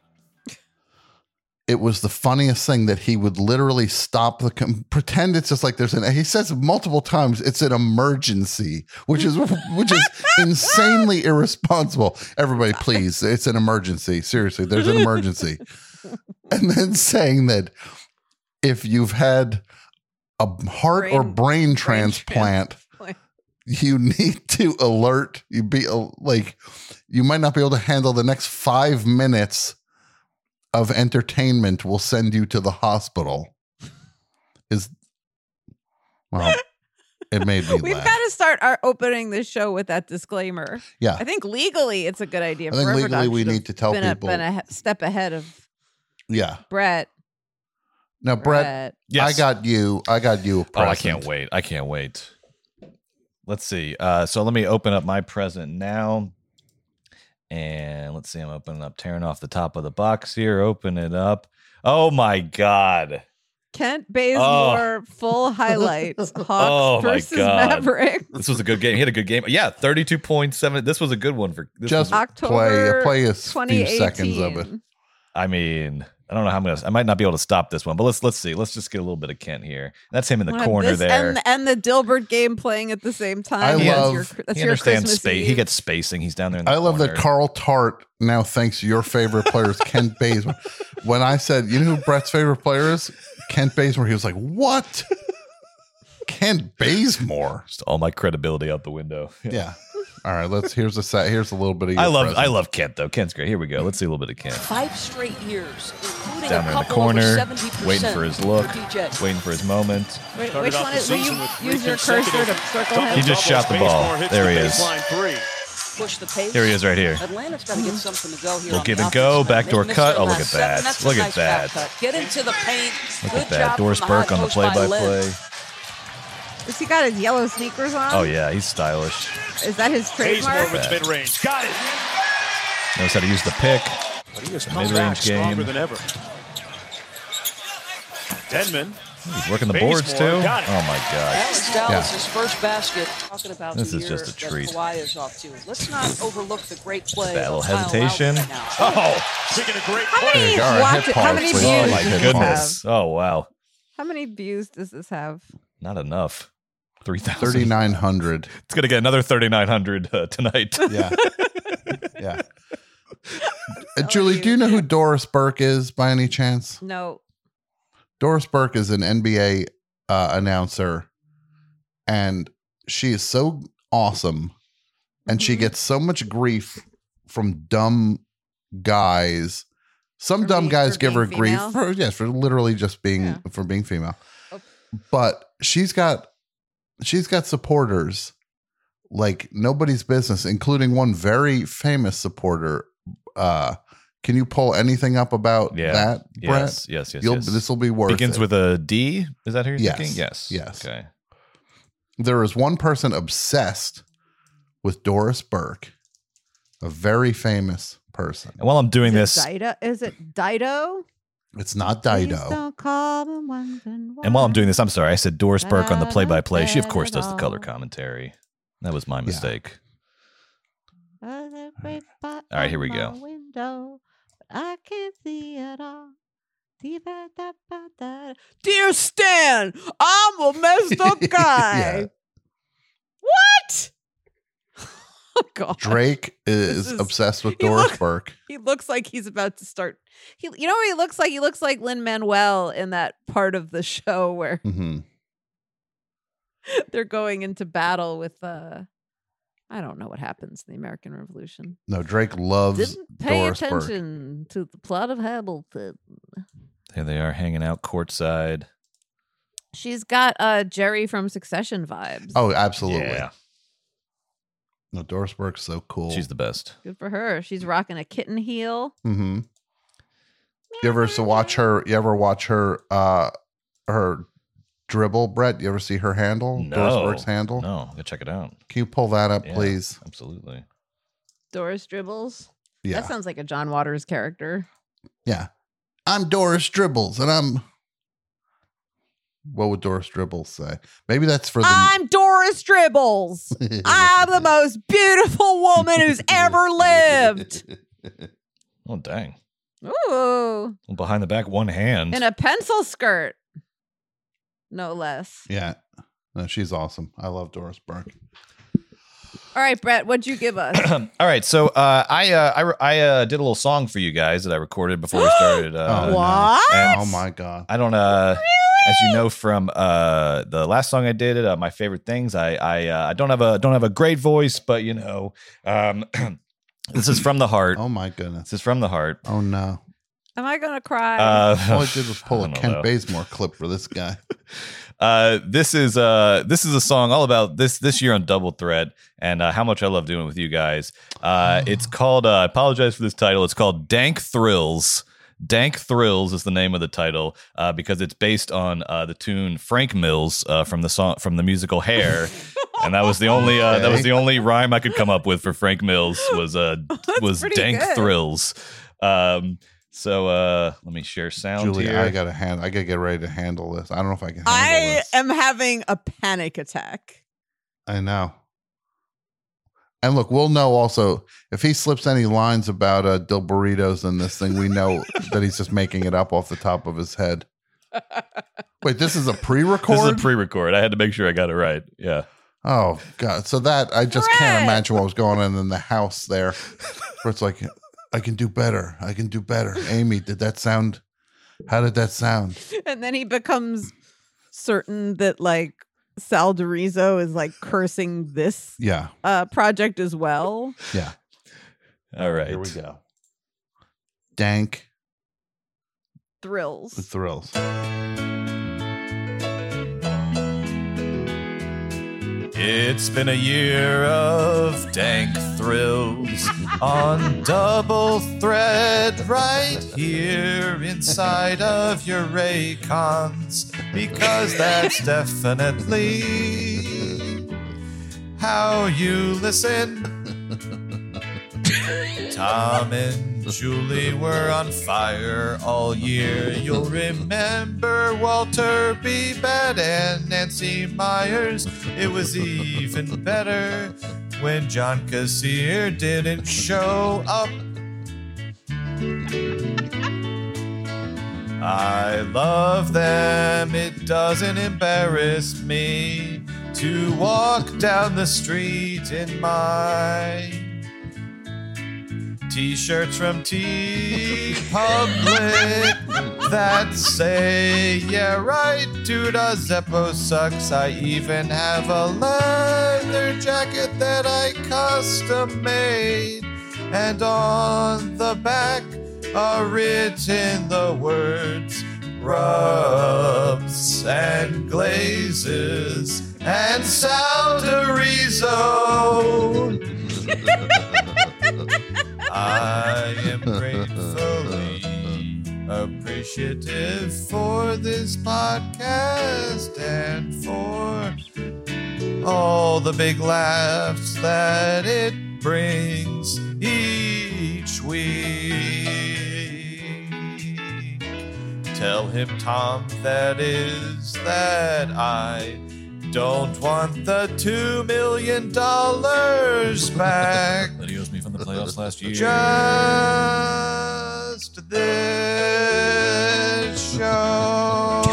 it was the funniest thing that he would literally stop the com- pretend it's just like there's an. He says multiple times it's an emergency, which is which is insanely irresponsible. Everybody, please, it's an emergency. Seriously, there's an emergency, and then saying that if you've had a heart or Brain- brain brain transplant, transplant. you need to alert. You be uh, like, you might not be able to handle the next five minutes of entertainment. Will send you to the hospital. Is well, it made me We've laugh. got to start our opening this show with that disclaimer. Yeah. I think legally it's a good idea. I think Forever legally Dog we should have need to tell been a- people- been a he- step ahead of Yeah. Brett. Now, Brett, Brett. Yes. I got you. I got you a Oh, present. I can't wait. I can't wait. Let's see. Uh, so let me open up my present now. And let's see. I'm opening up, tearing off the top of the box here. Open it up. Oh, my God. Kent Bazemore full highlights. Hawks Oh, my versus God. Maverick. This was a good game. He had a good game. Yeah, thirty-two point seven. This was a good one for this. Just was, October play, play a few seconds of it. twenty eighteen. I mean, I don't know how I'm gonna. I might not be able to stop this one, but let's let's see. Let's just get a little bit of Kent here. That's him in the Wanna- corner this there. And, and the Dilbert game playing at the same time. I That's love- your, that's he your understands Christmas space. He Eve. gets spacing. He's down there. In the I love corner. that Carl Tart now thinks your favorite player is Kent Bazemore. When I said, you know who Brett's favorite player is? Kent Bazemore. He was like, what? Kent Bazemore? Just all my credibility out the window. Yeah. All right. Let's. Here's a set. Here's a little bit of. Your I love. I present. love Kent though. Kent's great. Here we go. Let's see a little bit of Kent. Five straight years, including Down a there in the couple over corner, seventy percent waiting for his look, D J. waiting for his moment. Wait, Started which off one the is? Will you season with three use your cursor to consecutive circle him? He just shot the ball. There he is. Push the pace. Here he is right here. Atlanta's got to get something to go here. We'll on give the and go. offensive end. Backdoor They missed cut. their Oh, look last at seven. that. That's a Look at nice back that. cut. Get into the paint. Look Good at that. job Doris from the high Burke on the post by play-by-play. Lynn. Does he got his yellow sneakers on? Oh yeah, he's stylish. Is that his trademark? Bazemore with mid-range. Got it. Knows how to use the pick. But he has The come mid-range back stronger game. than ever. Denman. He's working the boards too. Bazemore Oh got it. my god. That was Dallas's first basket. Talking about This the is year just a that treat. Kawhi is off to. Let's not overlook the great play. That little of Kyle hesitation. Lowry right now. Oh, Speaking of great How many, All right, watch- hit how pause, many please. views oh my does this goodness. have? Oh wow. How many views does this have? Not enough. Three thousand. thirty-nine hundred. It's gonna get another thirty-nine hundred uh, tonight. Yeah. Yeah. Uh, Julie, do you know who Doris Burke is by any chance? No. Doris Burke is an N B A uh, announcer, and she is so awesome, and she gets so much grief from dumb guys. Some For dumb being- guys for give her being grief female? for yes, for literally just being Yeah. for being female. Oh. But she's got she's got supporters like nobody's business, including one very famous supporter. Uh, can you pull anything up about Yeah. that, Brett? Yes, yes, yes, You'll, yes. This will be worth Begins it. with a D. Is that who you're Yes. thinking? Yes. Yes. Okay. There is one person obsessed with Doris Burke, a very famous person. And while I'm doing Is this, it Dido? Is it Dido? It's not Please Dido. don't call me once and and while I'm doing this, I'm sorry. I said Doris Burke on the I play-by-play. She, of don't course, does the get it color all. commentary. That was my mistake. All All right, here we go. Window, but I can't see it all. Dear Stan, I'm a messed up guy. Yeah. What? Oh God. Drake is, This is- obsessed with he Doris look- Burke. He looks like he's about to start. He, you know what he looks like? He looks like Lin-Manuel in that part of the show where hmm they're going into battle with uh I don't know what happens in the American Revolution. No, Drake loves Didn't pay Doris Burke. attention to the plot of Hamilton. There they are hanging out courtside. She's got uh Jerry from Succession vibes. Oh, absolutely. Yeah. No, Doris Burke's so cool. She's the best. Good for her. She's rocking a kitten heel. Mm-hmm. You ever so watch her? You ever watch her? Uh, her dribble, Brett. You ever see her handle? No. Doris Burke's handle. No, go check it out. Can you pull that up, Yeah, please? Absolutely. Doris Dribbles. Yeah. That sounds like a John Waters character. Yeah. I'm Doris Dribbles, and I'm. What would Doris Dribbles say? Maybe that's for the. I'm Doris Dribbles. I'm the most beautiful woman who's ever lived. Oh, dang. Ooh. Well, behind the back, one hand. In a pencil skirt. No less. Yeah. No, she's awesome. I love Doris Burke. All right, Brett, what'd you give us? All right, so uh, I uh, I, re- I uh, did a little song for you guys that I recorded before we started. Uh, Oh, no. What? and Oh my god. I don't uh as you know from uh the last song I did, uh, my favorite things. I I uh, I don't have a don't have a great voice, but you know, um, this is from the heart. Oh my goodness. This is from the heart. Oh no. Am I gonna cry? Uh, All I did was pull I a don't Kent know. Bazemore clip for this guy. Uh, this is uh, this is a song all about this this year on Double Threat and uh, how much I love doing it with you guys. Uh, it's called. Uh, I apologize for this title. It's called Dank Thrills. Dank Thrills is the name of the title uh, because it's based on uh, the tune Frank Mills uh, from the song from the musical Hair, and that was the only uh, that was the only rhyme I could come up with for Frank Mills was uh, was pretty Dank good. Thrills. Um, so uh, let me share sound Julie, here. I gotta hand. I gotta get ready to handle this. I don't know if I can handle I this. am having a panic attack. I know. And look, we'll know also if he slips any lines about uh, dill burritos in this thing, we know that he's just making it up off the top of his head. Wait, this is a pre-record? This is a pre-record. I had to make sure I got it right. Yeah. Oh God! So that I just can't imagine what was going on in the house there, where it's like, I can do better. I can do better. Amy, did that sound? How did that sound? And then he becomes certain that like Sal DiRiso is like cursing this Yeah, uh, project as well. yeah. All right. Here we go. Dank Thrills. thrills. It's been a year of dank thrills on Double Thread right here inside of your Raycons because that's definitely how you listen. Tom and Julie were on fire all year. You'll remember Walter B. Bad and Nancy Myers. It was even better when John Cassier didn't show up. I love them. It doesn't embarrass me to walk down the street in my T-shirts from T Public that say, yeah, right, dude, a Zeppo sucks. I even have a leather jacket that I custom made. And on the back are written the words rubs and glazes and Saldorizo. I am gratefully appreciative for this podcast and for all the big laughs that it brings each week. Tell him, Tom, that is that I don't want the two million dollars back. That he owes me from the playoffs last year. Just this show.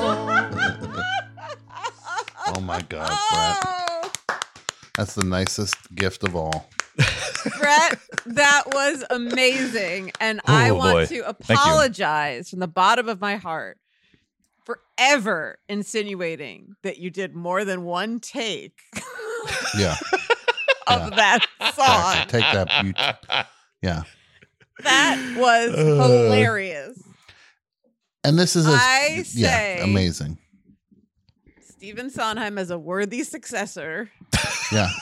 Oh my God, Brett. That's the nicest gift of all. Brett, that was amazing. And Oh, I want boy. to Thank you. apologize from the bottom of my heart for ever insinuating that you did more than one take Yeah. of that song. Take that. You, yeah. That was Uh. hilarious. And this is a I yeah, say- amazing. Stephen Sondheim as a worthy successor. Yeah.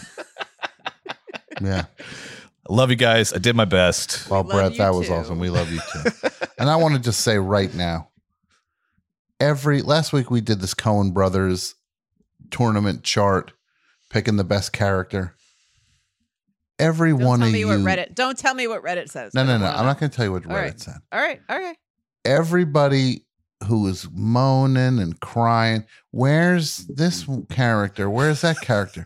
Yeah. I love you guys. I did my best. Well, love Brett, you that was too. awesome. We love you too. And I want to just say right now, every last week we did this Coen Brothers tournament chart, picking the best character. Every Don't one tell of me you. what Reddit. Don't tell me what Reddit says. No, I no, don't no. wanna I'm know. not going to tell you what All Reddit right. said. All right. Okay. Everybody who is moaning and crying, where's this character? Where's that character?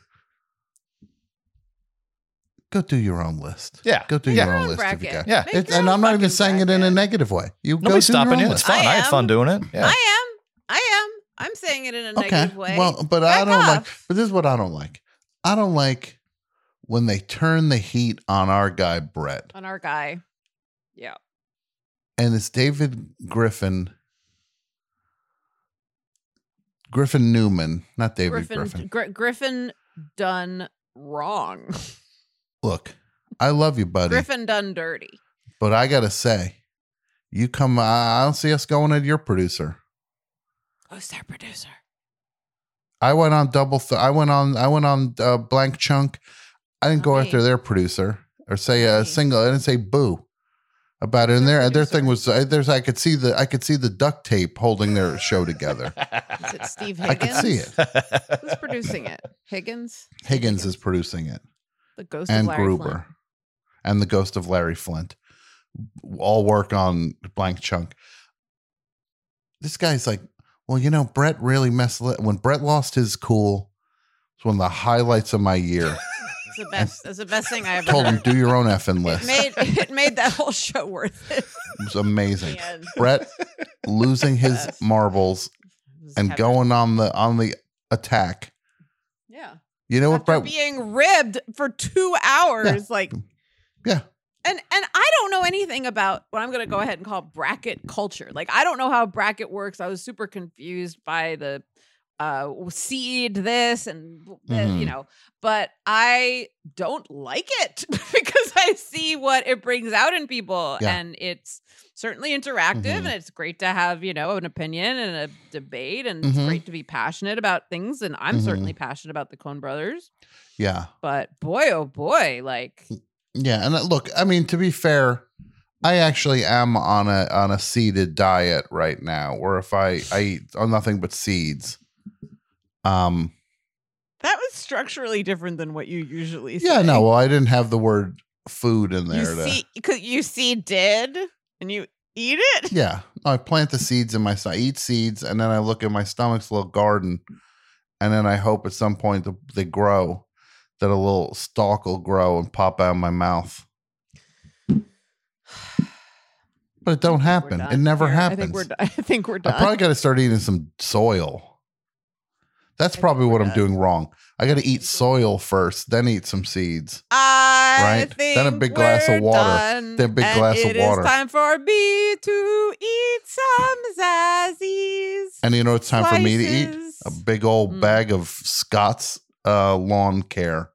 Go do your own list. Yeah. Go do Yeah. your Your own own list if you bracket. got. Yeah. Make It's, your and own I'm not even fucking saying it in a bracket. negative way. You Nobody's go do your stopping own you. It's list. fun. I I, had am. fun doing it. Yeah. I am. I am. I'm saying it in a Okay. negative way. Well, but I Back don't like. off. But this is what I don't like. I don't like when they turn the heat on our guy Brett, On our guy. Yeah. and it's David Griffin. Griffin Newman, not David Griffin Griffin. Gr- Griffin done wrong. Look, I love you, buddy. Griffin done dirty. But I gotta say, you come. I I don't see us going at your producer. Who's their producer? I went on double. Th- I went on. I went on uh, Blank Chunk. I didn't go Right. after their producer or say a Right. single. I didn't say boo about it. And their their thing was uh, there's. I could see the. I could see the duct tape holding their show together. Is it Steve I Higgins? could see it. Who's producing it? Higgins? Higgins is producing it, The ghost and of Larry Gruber, Flint. and the ghost of Larry Flint, all work on Blank Chunk. This guy's like, well, you know, Brett really messed. li- When Brett lost his cool, it's one of the highlights of my year. It's the best. That's the best thing I ever Told him, heard. do your own effing It list. made it made that whole show worth it. It was amazing. Man. Brett losing his Yes. marbles It was and heaven. going on the on the attack. Yeah. You know what, After Brett? being ribbed for two hours, like Yeah. and and I don't know anything about what I'm going to go ahead and call bracket culture. Like I don't know how bracket works. I was super confused by the uh seed this and th- Mhm. you know, but I don't like it because I see what it brings out in people Yeah. and it's certainly interactive Mhm. and it's great to have, you know, an opinion and a debate and it's Mhm. great to be passionate about things and I'm Mhm. certainly passionate about the Coen brothers. Yeah. But boy, oh boy, like Yeah. And uh, look, I mean, to be fair, I actually am on a on a seeded diet right now, where if I, I eat on nothing but seeds. Um that was structurally different than what you usually say. yeah, no, well, I didn't have the word food in you there to see, cause you see did and you eat it. yeah. No, I plant the seeds in my I eat seeds, and then I look at my stomach's little garden, and then I hope at some point th- they grow, that a little stalk will grow and pop out of my mouth. But it don't We're happen. done It never here. happens. I think we're. I think we're I done. probably got to start eating some soil. That's probably what I'm doing wrong. I got to eat soil first, then eat some seeds. I Right? think Then a big glass of we're water. done, Then a big and glass of It is water. time for me to eat some zazzies. And you know it's time for me to eat? Slices. A big old Mm. bag of Scott's uh, lawn care.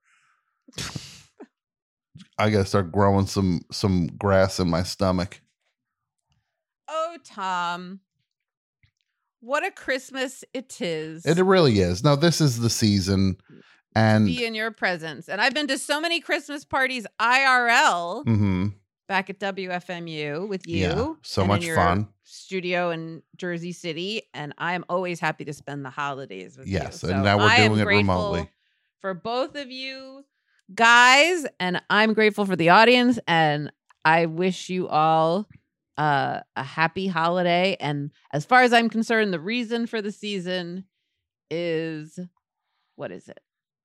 I got to start growing some some grass in my stomach. Oh, Tom, what a Christmas it is. It really is. No, this is the season. And be in your presence. And I've been to so many Christmas parties I R L mhm, back at W F M U with you. Yeah, so and much in your fun. Studio in Jersey City, and I am always happy to spend the holidays with you. Yes, and So now we're I am doing it grateful remotely. for both of you guys, and I'm grateful for the audience, and I wish you all uh, a happy holiday. And as far as I'm concerned, the reason for the season is what is it?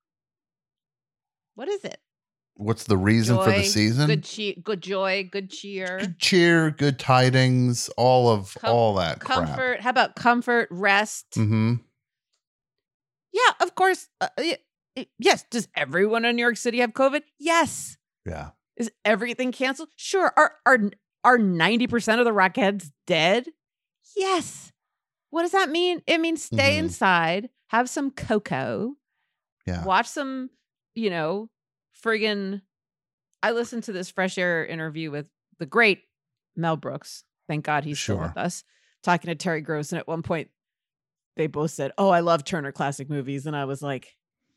What is it? What's the reason for the Joy, season? Good cheer, good joy, good cheer, Good cheer, good tidings, all of Com- all that crap. comfort. How about comfort, rest? Mm-hmm. Yeah, of course. Uh, y- y- yes. Does everyone in New York City have COVID? Yes. Yeah. Is everything canceled? Sure. Are are are ninety percent of the Rockettes dead? Yes. What does that mean? It means stay Mhm. inside, have some cocoa, Yeah. watch some, you know, friggin' I listened to this Fresh Air interview with the great Mel Brooks. Thank God he's still Sure. with us. Talking to Terry Gross. And at one point, they both said, "Oh, I love Turner Classic Movies." And I was like,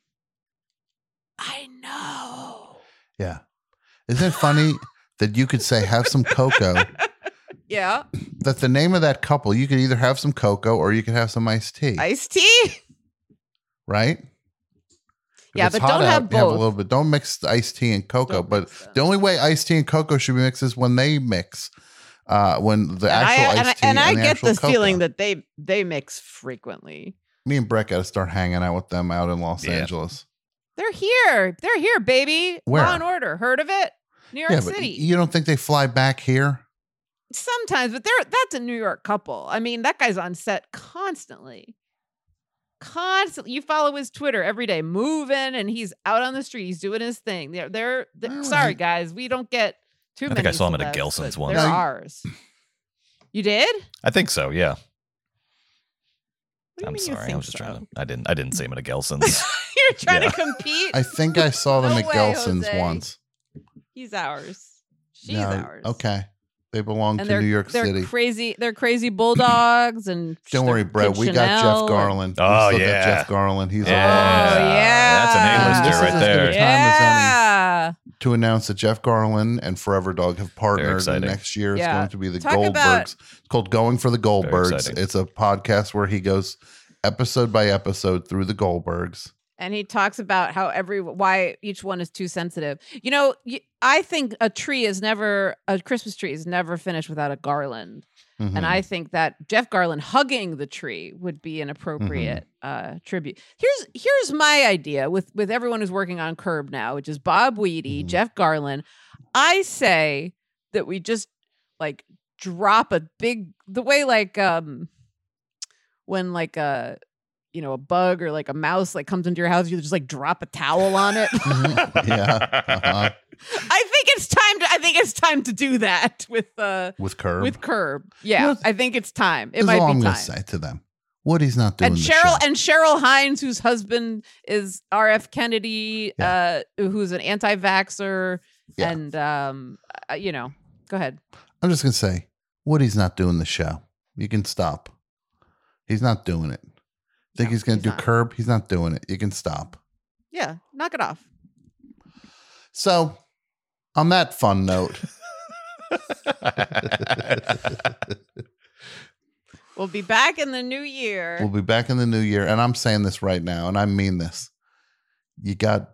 I know. Yeah. Isn't it funny that you could say have some cocoa? Yeah. That the name of that couple, you could either have some cocoa or you could have some iced tea. Iced tea? Right? If Yeah, it's but hot don't have out, you have a both. little bit. Don't mix iced tea and cocoa. But the only way iced tea and cocoa should be mixed is when they mix. Uh, when the And I, actual and I, iced tea and I the get actual this cocoa. feeling that they they mix frequently. Me and Brett got to start hanging out with them out in Los Yeah. Angeles. They're here. They're here, baby. Where? Law and Order. Heard of it? New York Yeah, but City. you don't think they fly back here? Sometimes, but they're that's a New York couple. I mean, that guy's on set constantly. Constantly. You follow his Twitter every day, moving, and he's out on the street. He's doing his thing. They're they're, they're All sorry, right. guys. We don't get too I many. think I saw him at a celebs, Gelson's but once. They're No, you- ours. You did? I think so. Yeah. What do you I'm mean you sorry. I think was just so? trying to. I didn't. I didn't see him at a Gelson's. You're trying Yeah. to compete? I think I saw them No at way, Gelson's Jose. once. He's ours. She's No, ours. Okay. They belong And to they're New York they're City. crazy. They're crazy bulldogs and Don't they're worry, Brett. Kid We got Chanel Jeff and- Garland. We Oh, still got yeah. Jeff Garland. He's Oh on yeah, That's an This A-lister is right as good a there. time as any. Yeah. to announce that Jeff Garland and Forever Dog have partnered. And exciting. next year it's Yeah. going to be the Talk Goldbergs. about- It's called Going for the Goldbergs. exciting. It's a podcast where he goes episode by episode through the Goldbergs. And he talks about how every why each one is too sensitive. You know, y- I think a tree is never a Christmas tree is never finished without a garland. Mhm. And I think that Jeff Garland hugging the tree would be an appropriate Mm-hmm. uh, tribute. Here's here's my idea with with everyone who's working on Curb now, which is Bob Weedy, Mm-hmm. Jeff Garland. I say that we just like drop a big the way like um when like a you know a bug or like a mouse like comes into your house, you just like drop a towel on it. yeah. Uh-huh. I think it's time to I think it's time to do that with uh With Curb. with Curb. Yeah, Well, I think it's time. It That's might all be I'm time. going to say to them. Woody's not doing And the Cheryl show. and Cheryl Hines, whose husband is R F Kennedy, uh, who's an anti-vaxxer, Yeah. and um, uh, you know, go ahead. I'm just going to say, Woody's not doing the show. You can stop. He's not doing it. Think he's going to do not. Curb? He's not doing it. You can stop. Yeah, knock it off. So, on that fun note, We'll be back in the new year. we'll be back in the new year. And I'm saying this right now, and I mean this. You got.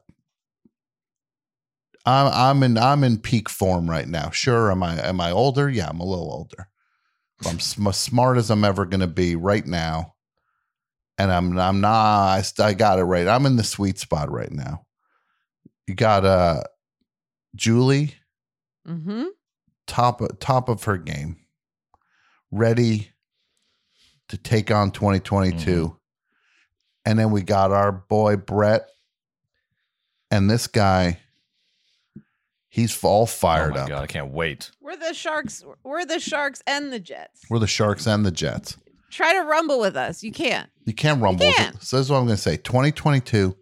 I'm I'm in I'm in peak form right now. Sure, am I am I older? Yeah, I'm a little older. But I'm sm- smart as I'm ever going to be right now, and I'm I'm not. I, st- I got it right. I'm in the sweet spot right now. You got uh, Julie, Mm-hmm. top top of her game, ready to take on twenty twenty-two, And then we got our boy Brett. And this guy, he's all fired oh my up. God, I can't wait. We're the Sharks. We're the Sharks and the Jets. We're the Sharks and the Jets. Try to rumble with us. You can't. You can't rumble. You can't. So this is what I'm going to say. twenty twenty-two,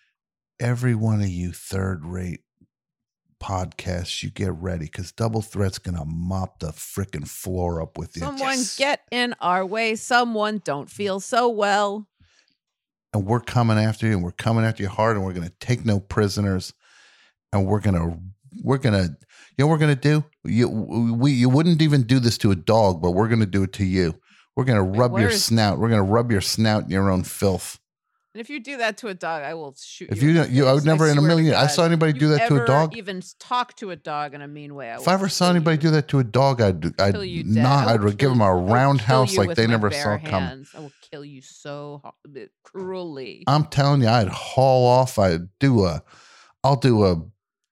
every one of you third-rate podcasts, you get ready because Double Threat's going to mop the freaking floor up with you. Someone get in our way. Someone don't feel so well. And we're coming after you, and we're coming after you hard, and we're going to take no prisoners, and we're going to, we're going to, you know what we're going to do? You, we, you wouldn't even do this to a dog, but we're going to do it to you. We're going to rub your where's- snout. We're going to rub your snout in your own filth. And if you do that to a dog, I will shoot If you. you, in the you, I would face. never in a swear to million. I God. saw anybody do You that to a ever dog. Even talk to a dog in a mean way. I If will I ever saw anybody do that to a dog, I'd, I'd kill you dead. not. I I'd will give them a I will roundhouse kill you like with they my never bare saw coming. hands. I will kill you so ho- cruelly. I'm telling you, I'd haul off. I'd do a, I'll do a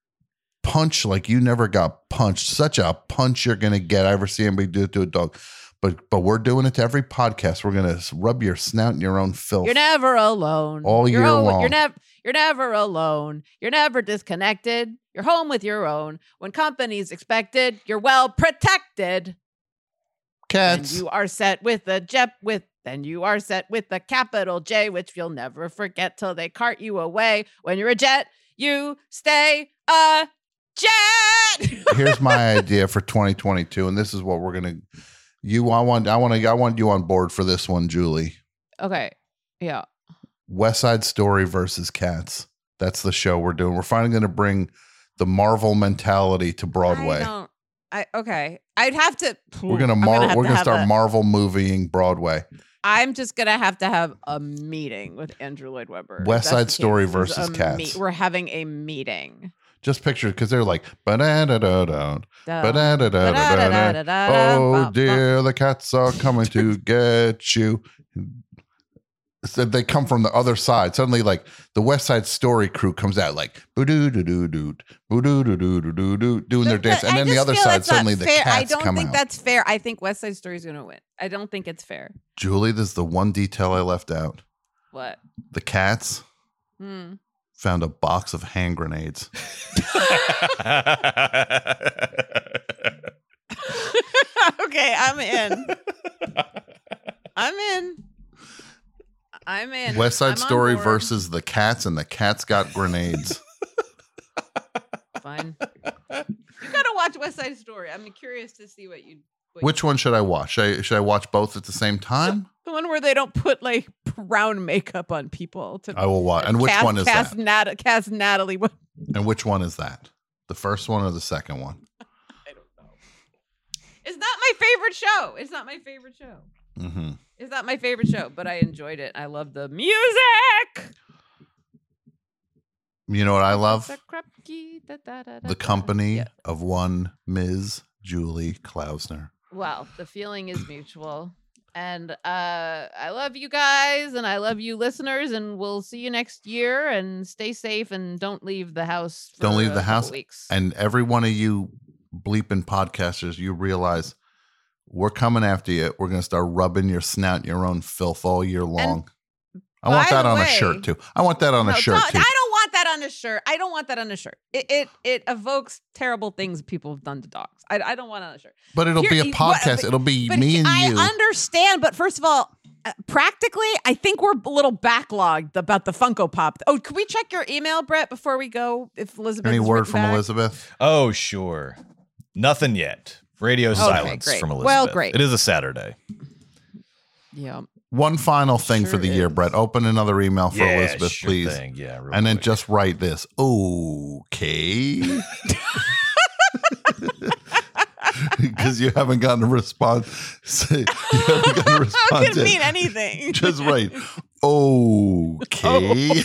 punch like you never got punched. Such a punch you're gonna get. I ever see anybody do it to a dog, but but we're doing it to every podcast. We're gonna rub your snout in your own filth. You're never alone. All you're year home, long. You're never. You're never alone. You're never disconnected. You're home with your own. When company's expected, you're well protected. Cats. And you are set with a jet with. Then you are set with a capital J, which you'll never forget till they cart you away. When you're a jet, you stay a jet. Here's my idea for twenty twenty-two, and this is what we're gonna. You, I want, I want to, I want you on board for this one, Julie. Okay. Yeah. West Side Story versus Cats. That's the show we're doing. We're finally going to bring the Marvel mentality to Broadway. I don't. I okay. I'd have to. We're gonna I'm mar- have We're to gonna have start a- Marvel movieing Broadway. I'm just gonna have to have a meeting with Andrew Lloyd Webber. West That's Side the Story case. There's versus a Cats. me- We're having a meeting. Just picture because they're like ba da da da da Da- ba da da da da ba-da-da-da-da-da, Oh bum, dear, the cats are coming to get you. So they come from the other side. Suddenly, like the West Side Story crew comes out, like boo doo doo doo doo boo doo doo doo doo doo doo doing their dance, and I then the just other feel side that's not suddenly the fair. cats I don't come think out. that's fair. I think West Side Story is gonna win. I don't think it's fair. Julie, this is the one detail I left out. What? The cats Hmm. found a box of hand grenades. Okay, I'm in. I'm in. I'm in. West Side I'm on Story board. versus the cats, and the cats got grenades. Fine. You gotta watch West Side Story. I'm curious to see what you. What Which one should I watch? Should I, should I watch both at the same time? The one where they don't put like brown makeup on people. To I will watch. And which cast, one is cast that? Nat- cast Natalie. Wood- And which one is that? The first one or the second one? It's not my favorite show. It's not my favorite show. Mm-hmm. It's not my favorite show, but I enjoyed it. I love the music. You know what I love? The The company of one Miz Julie Klausner. Well, the feeling is mutual. And uh, I love you guys, and I love you listeners, and we'll see you next year. And stay safe, and don't leave the house. For Don't leave a the couple house. Weeks. And every one of you bleeping podcasters, you realize we're coming after you. We're going to start rubbing your snout in your own filth all year long. I want by that the on a way- shirt too. I want that on a No, shirt don't- too. I don't want that on a shirt. I don't want that on a shirt. It it, it evokes terrible things people have done to dogs. I, I don't want it on a shirt. But it'll be a Here- podcast. but- It'll be but me and I you. understand, but first of all, uh, practically, I think we're a little backlogged about the Funko Pop. Oh, could we check your email, Brett, before we go? If Elizabeth, Any has word written from back? Elizabeth? Oh, sure. Nothing yet. Radio Okay, silence great. from Elizabeth. Well, great. It is a Saturday. Yeah. One final thing for Sure the year, is. Brett. Open another email for Yeah, Elizabeth, sure please. thing. Yeah, real and then quick. just write this. Okay. Because you haven't gotten a response. You haven't gotten a response. How could it yet. mean anything? Just write. Okay.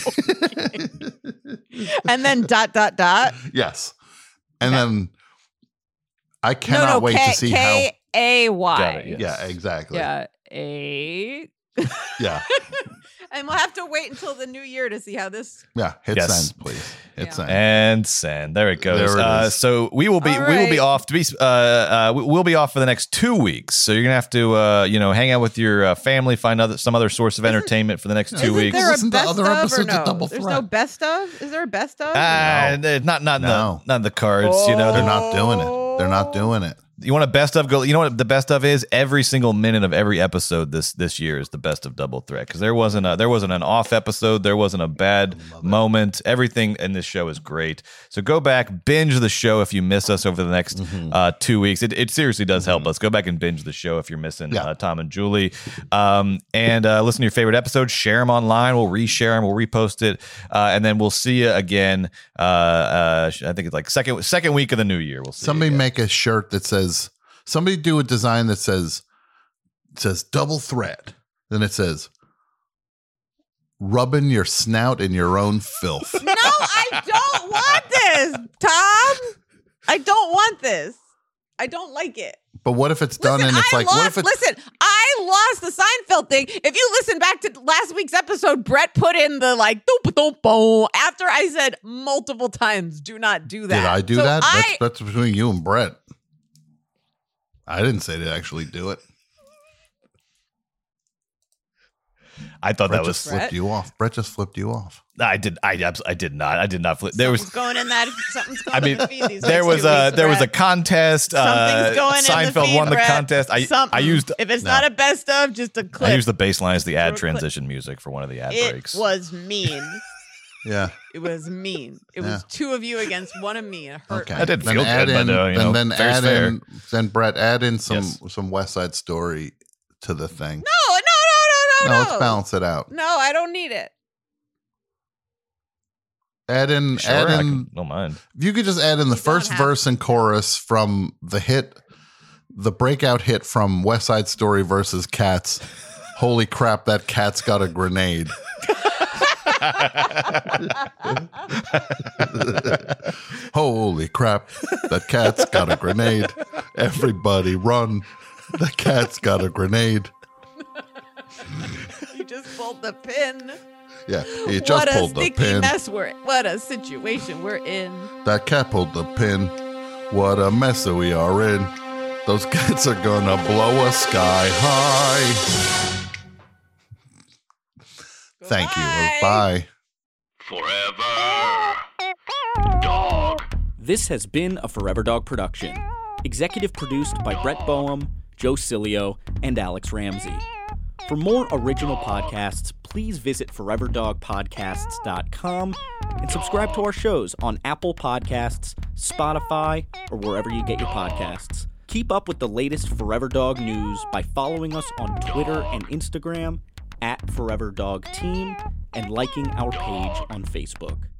And then dot dot dot. Yes. And then I cannot no, no, wait K, to see K A Y. how. Yeah, exactly. Yeah, A. Yeah. And we'll have to wait until the new year to see how this. Yeah, hit Yes. send, please. Hit Yeah. send. And send. There it goes. There it uh, is. so we will be All we will be right. off to be uh, uh we- we'll be off for the next two weeks. So you're gonna have to uh you know hang out with your uh, family, find other some other source of entertainment for the next two Isn't weeks. there a Listen to best other of or episodes of no? Double There's Threat. no best of. Is there a best of? Ah, not not in No. the not in the cards. You know They're not doing it. They're not doing it. You want a best of go? You know what the best of is? Every single minute of every episode this this year is the best of Double Threat because there wasn't a there wasn't an off episode, there wasn't a bad moment. Everything in this show is great. So go back, binge the show if you miss us over the next Mm-hmm. uh, two weeks. It, it seriously does help us. Go back and binge the show if you're missing Yeah. uh, Tom and Julie, um, and uh, listen to your favorite episodes. Share them online. We'll reshare them. We'll repost it, uh, and then we'll see you again. Uh, uh, I think it's like second second week of the new year. We'll see. Somebody you again. make a shirt that says, somebody do a design that says, says double threat. Then it says, rubbing your snout in your own filth. No, I don't want this, Tom. I don't want this. I don't like it. But what if it's done and it's I like, lost, what if it's listen, I lost the Seinfeld thing. If you listen back to last week's episode, Brett put in the like doop doop boom after I said multiple times, do not do that. did I do So that? I, that's, that's between you and Brett. I didn't say to actually do it. I thought Brett that was just flipped you off. Brett just flipped you off. I did. I abs- I did not. I did not flip. There was. something's going in that. Something's going I mean, in the feed these there next was two a weeks, there was a Brett. contest. Uh, Something's going in the Seinfeld feed, won the Brett. contest. I Something. I used If it's no. not a best of, just a clip. I used the bass line as the ad Throw a clip. transition music for one of the ad it breaks. was mean. Yeah. It was mean. It Yeah. was two of you against one of me. It hurt. Okay. That didn't Then feel add good, but, in, uh, you and know, then fair's add fair. in, then Brett, add in some Yes. some West Side Story to the thing. No, no, no, no, No, no. let's balance it out. No, I don't need it. Add in, Sure, add I in. can- don't mind. If you could just add in the first have verse and chorus from the hit, the breakout hit from West Side Story versus Cats. Holy crap, that cat's got a grenade. Holy crap, that cat's got a grenade. Everybody run. The cat's got a grenade. You just pulled the pin. Yeah, he just what a pulled the sticky pin. mess we're what a situation we're in. That cat pulled the pin. What a mess that we are in. Those cats are gonna blow us sky high. Thank you. Bye. This has been a Forever Dog production. Executive produced by Brett Boehm, Joe Cilio, and Alex Ramsey. For more original podcasts, please visit forever dog podcasts dot com and subscribe to our shows on Apple Podcasts, Spotify, or wherever you get your podcasts. Keep up with the latest Forever Dog news by following us on Twitter and Instagram at Forever Dog Team and liking our page on Facebook.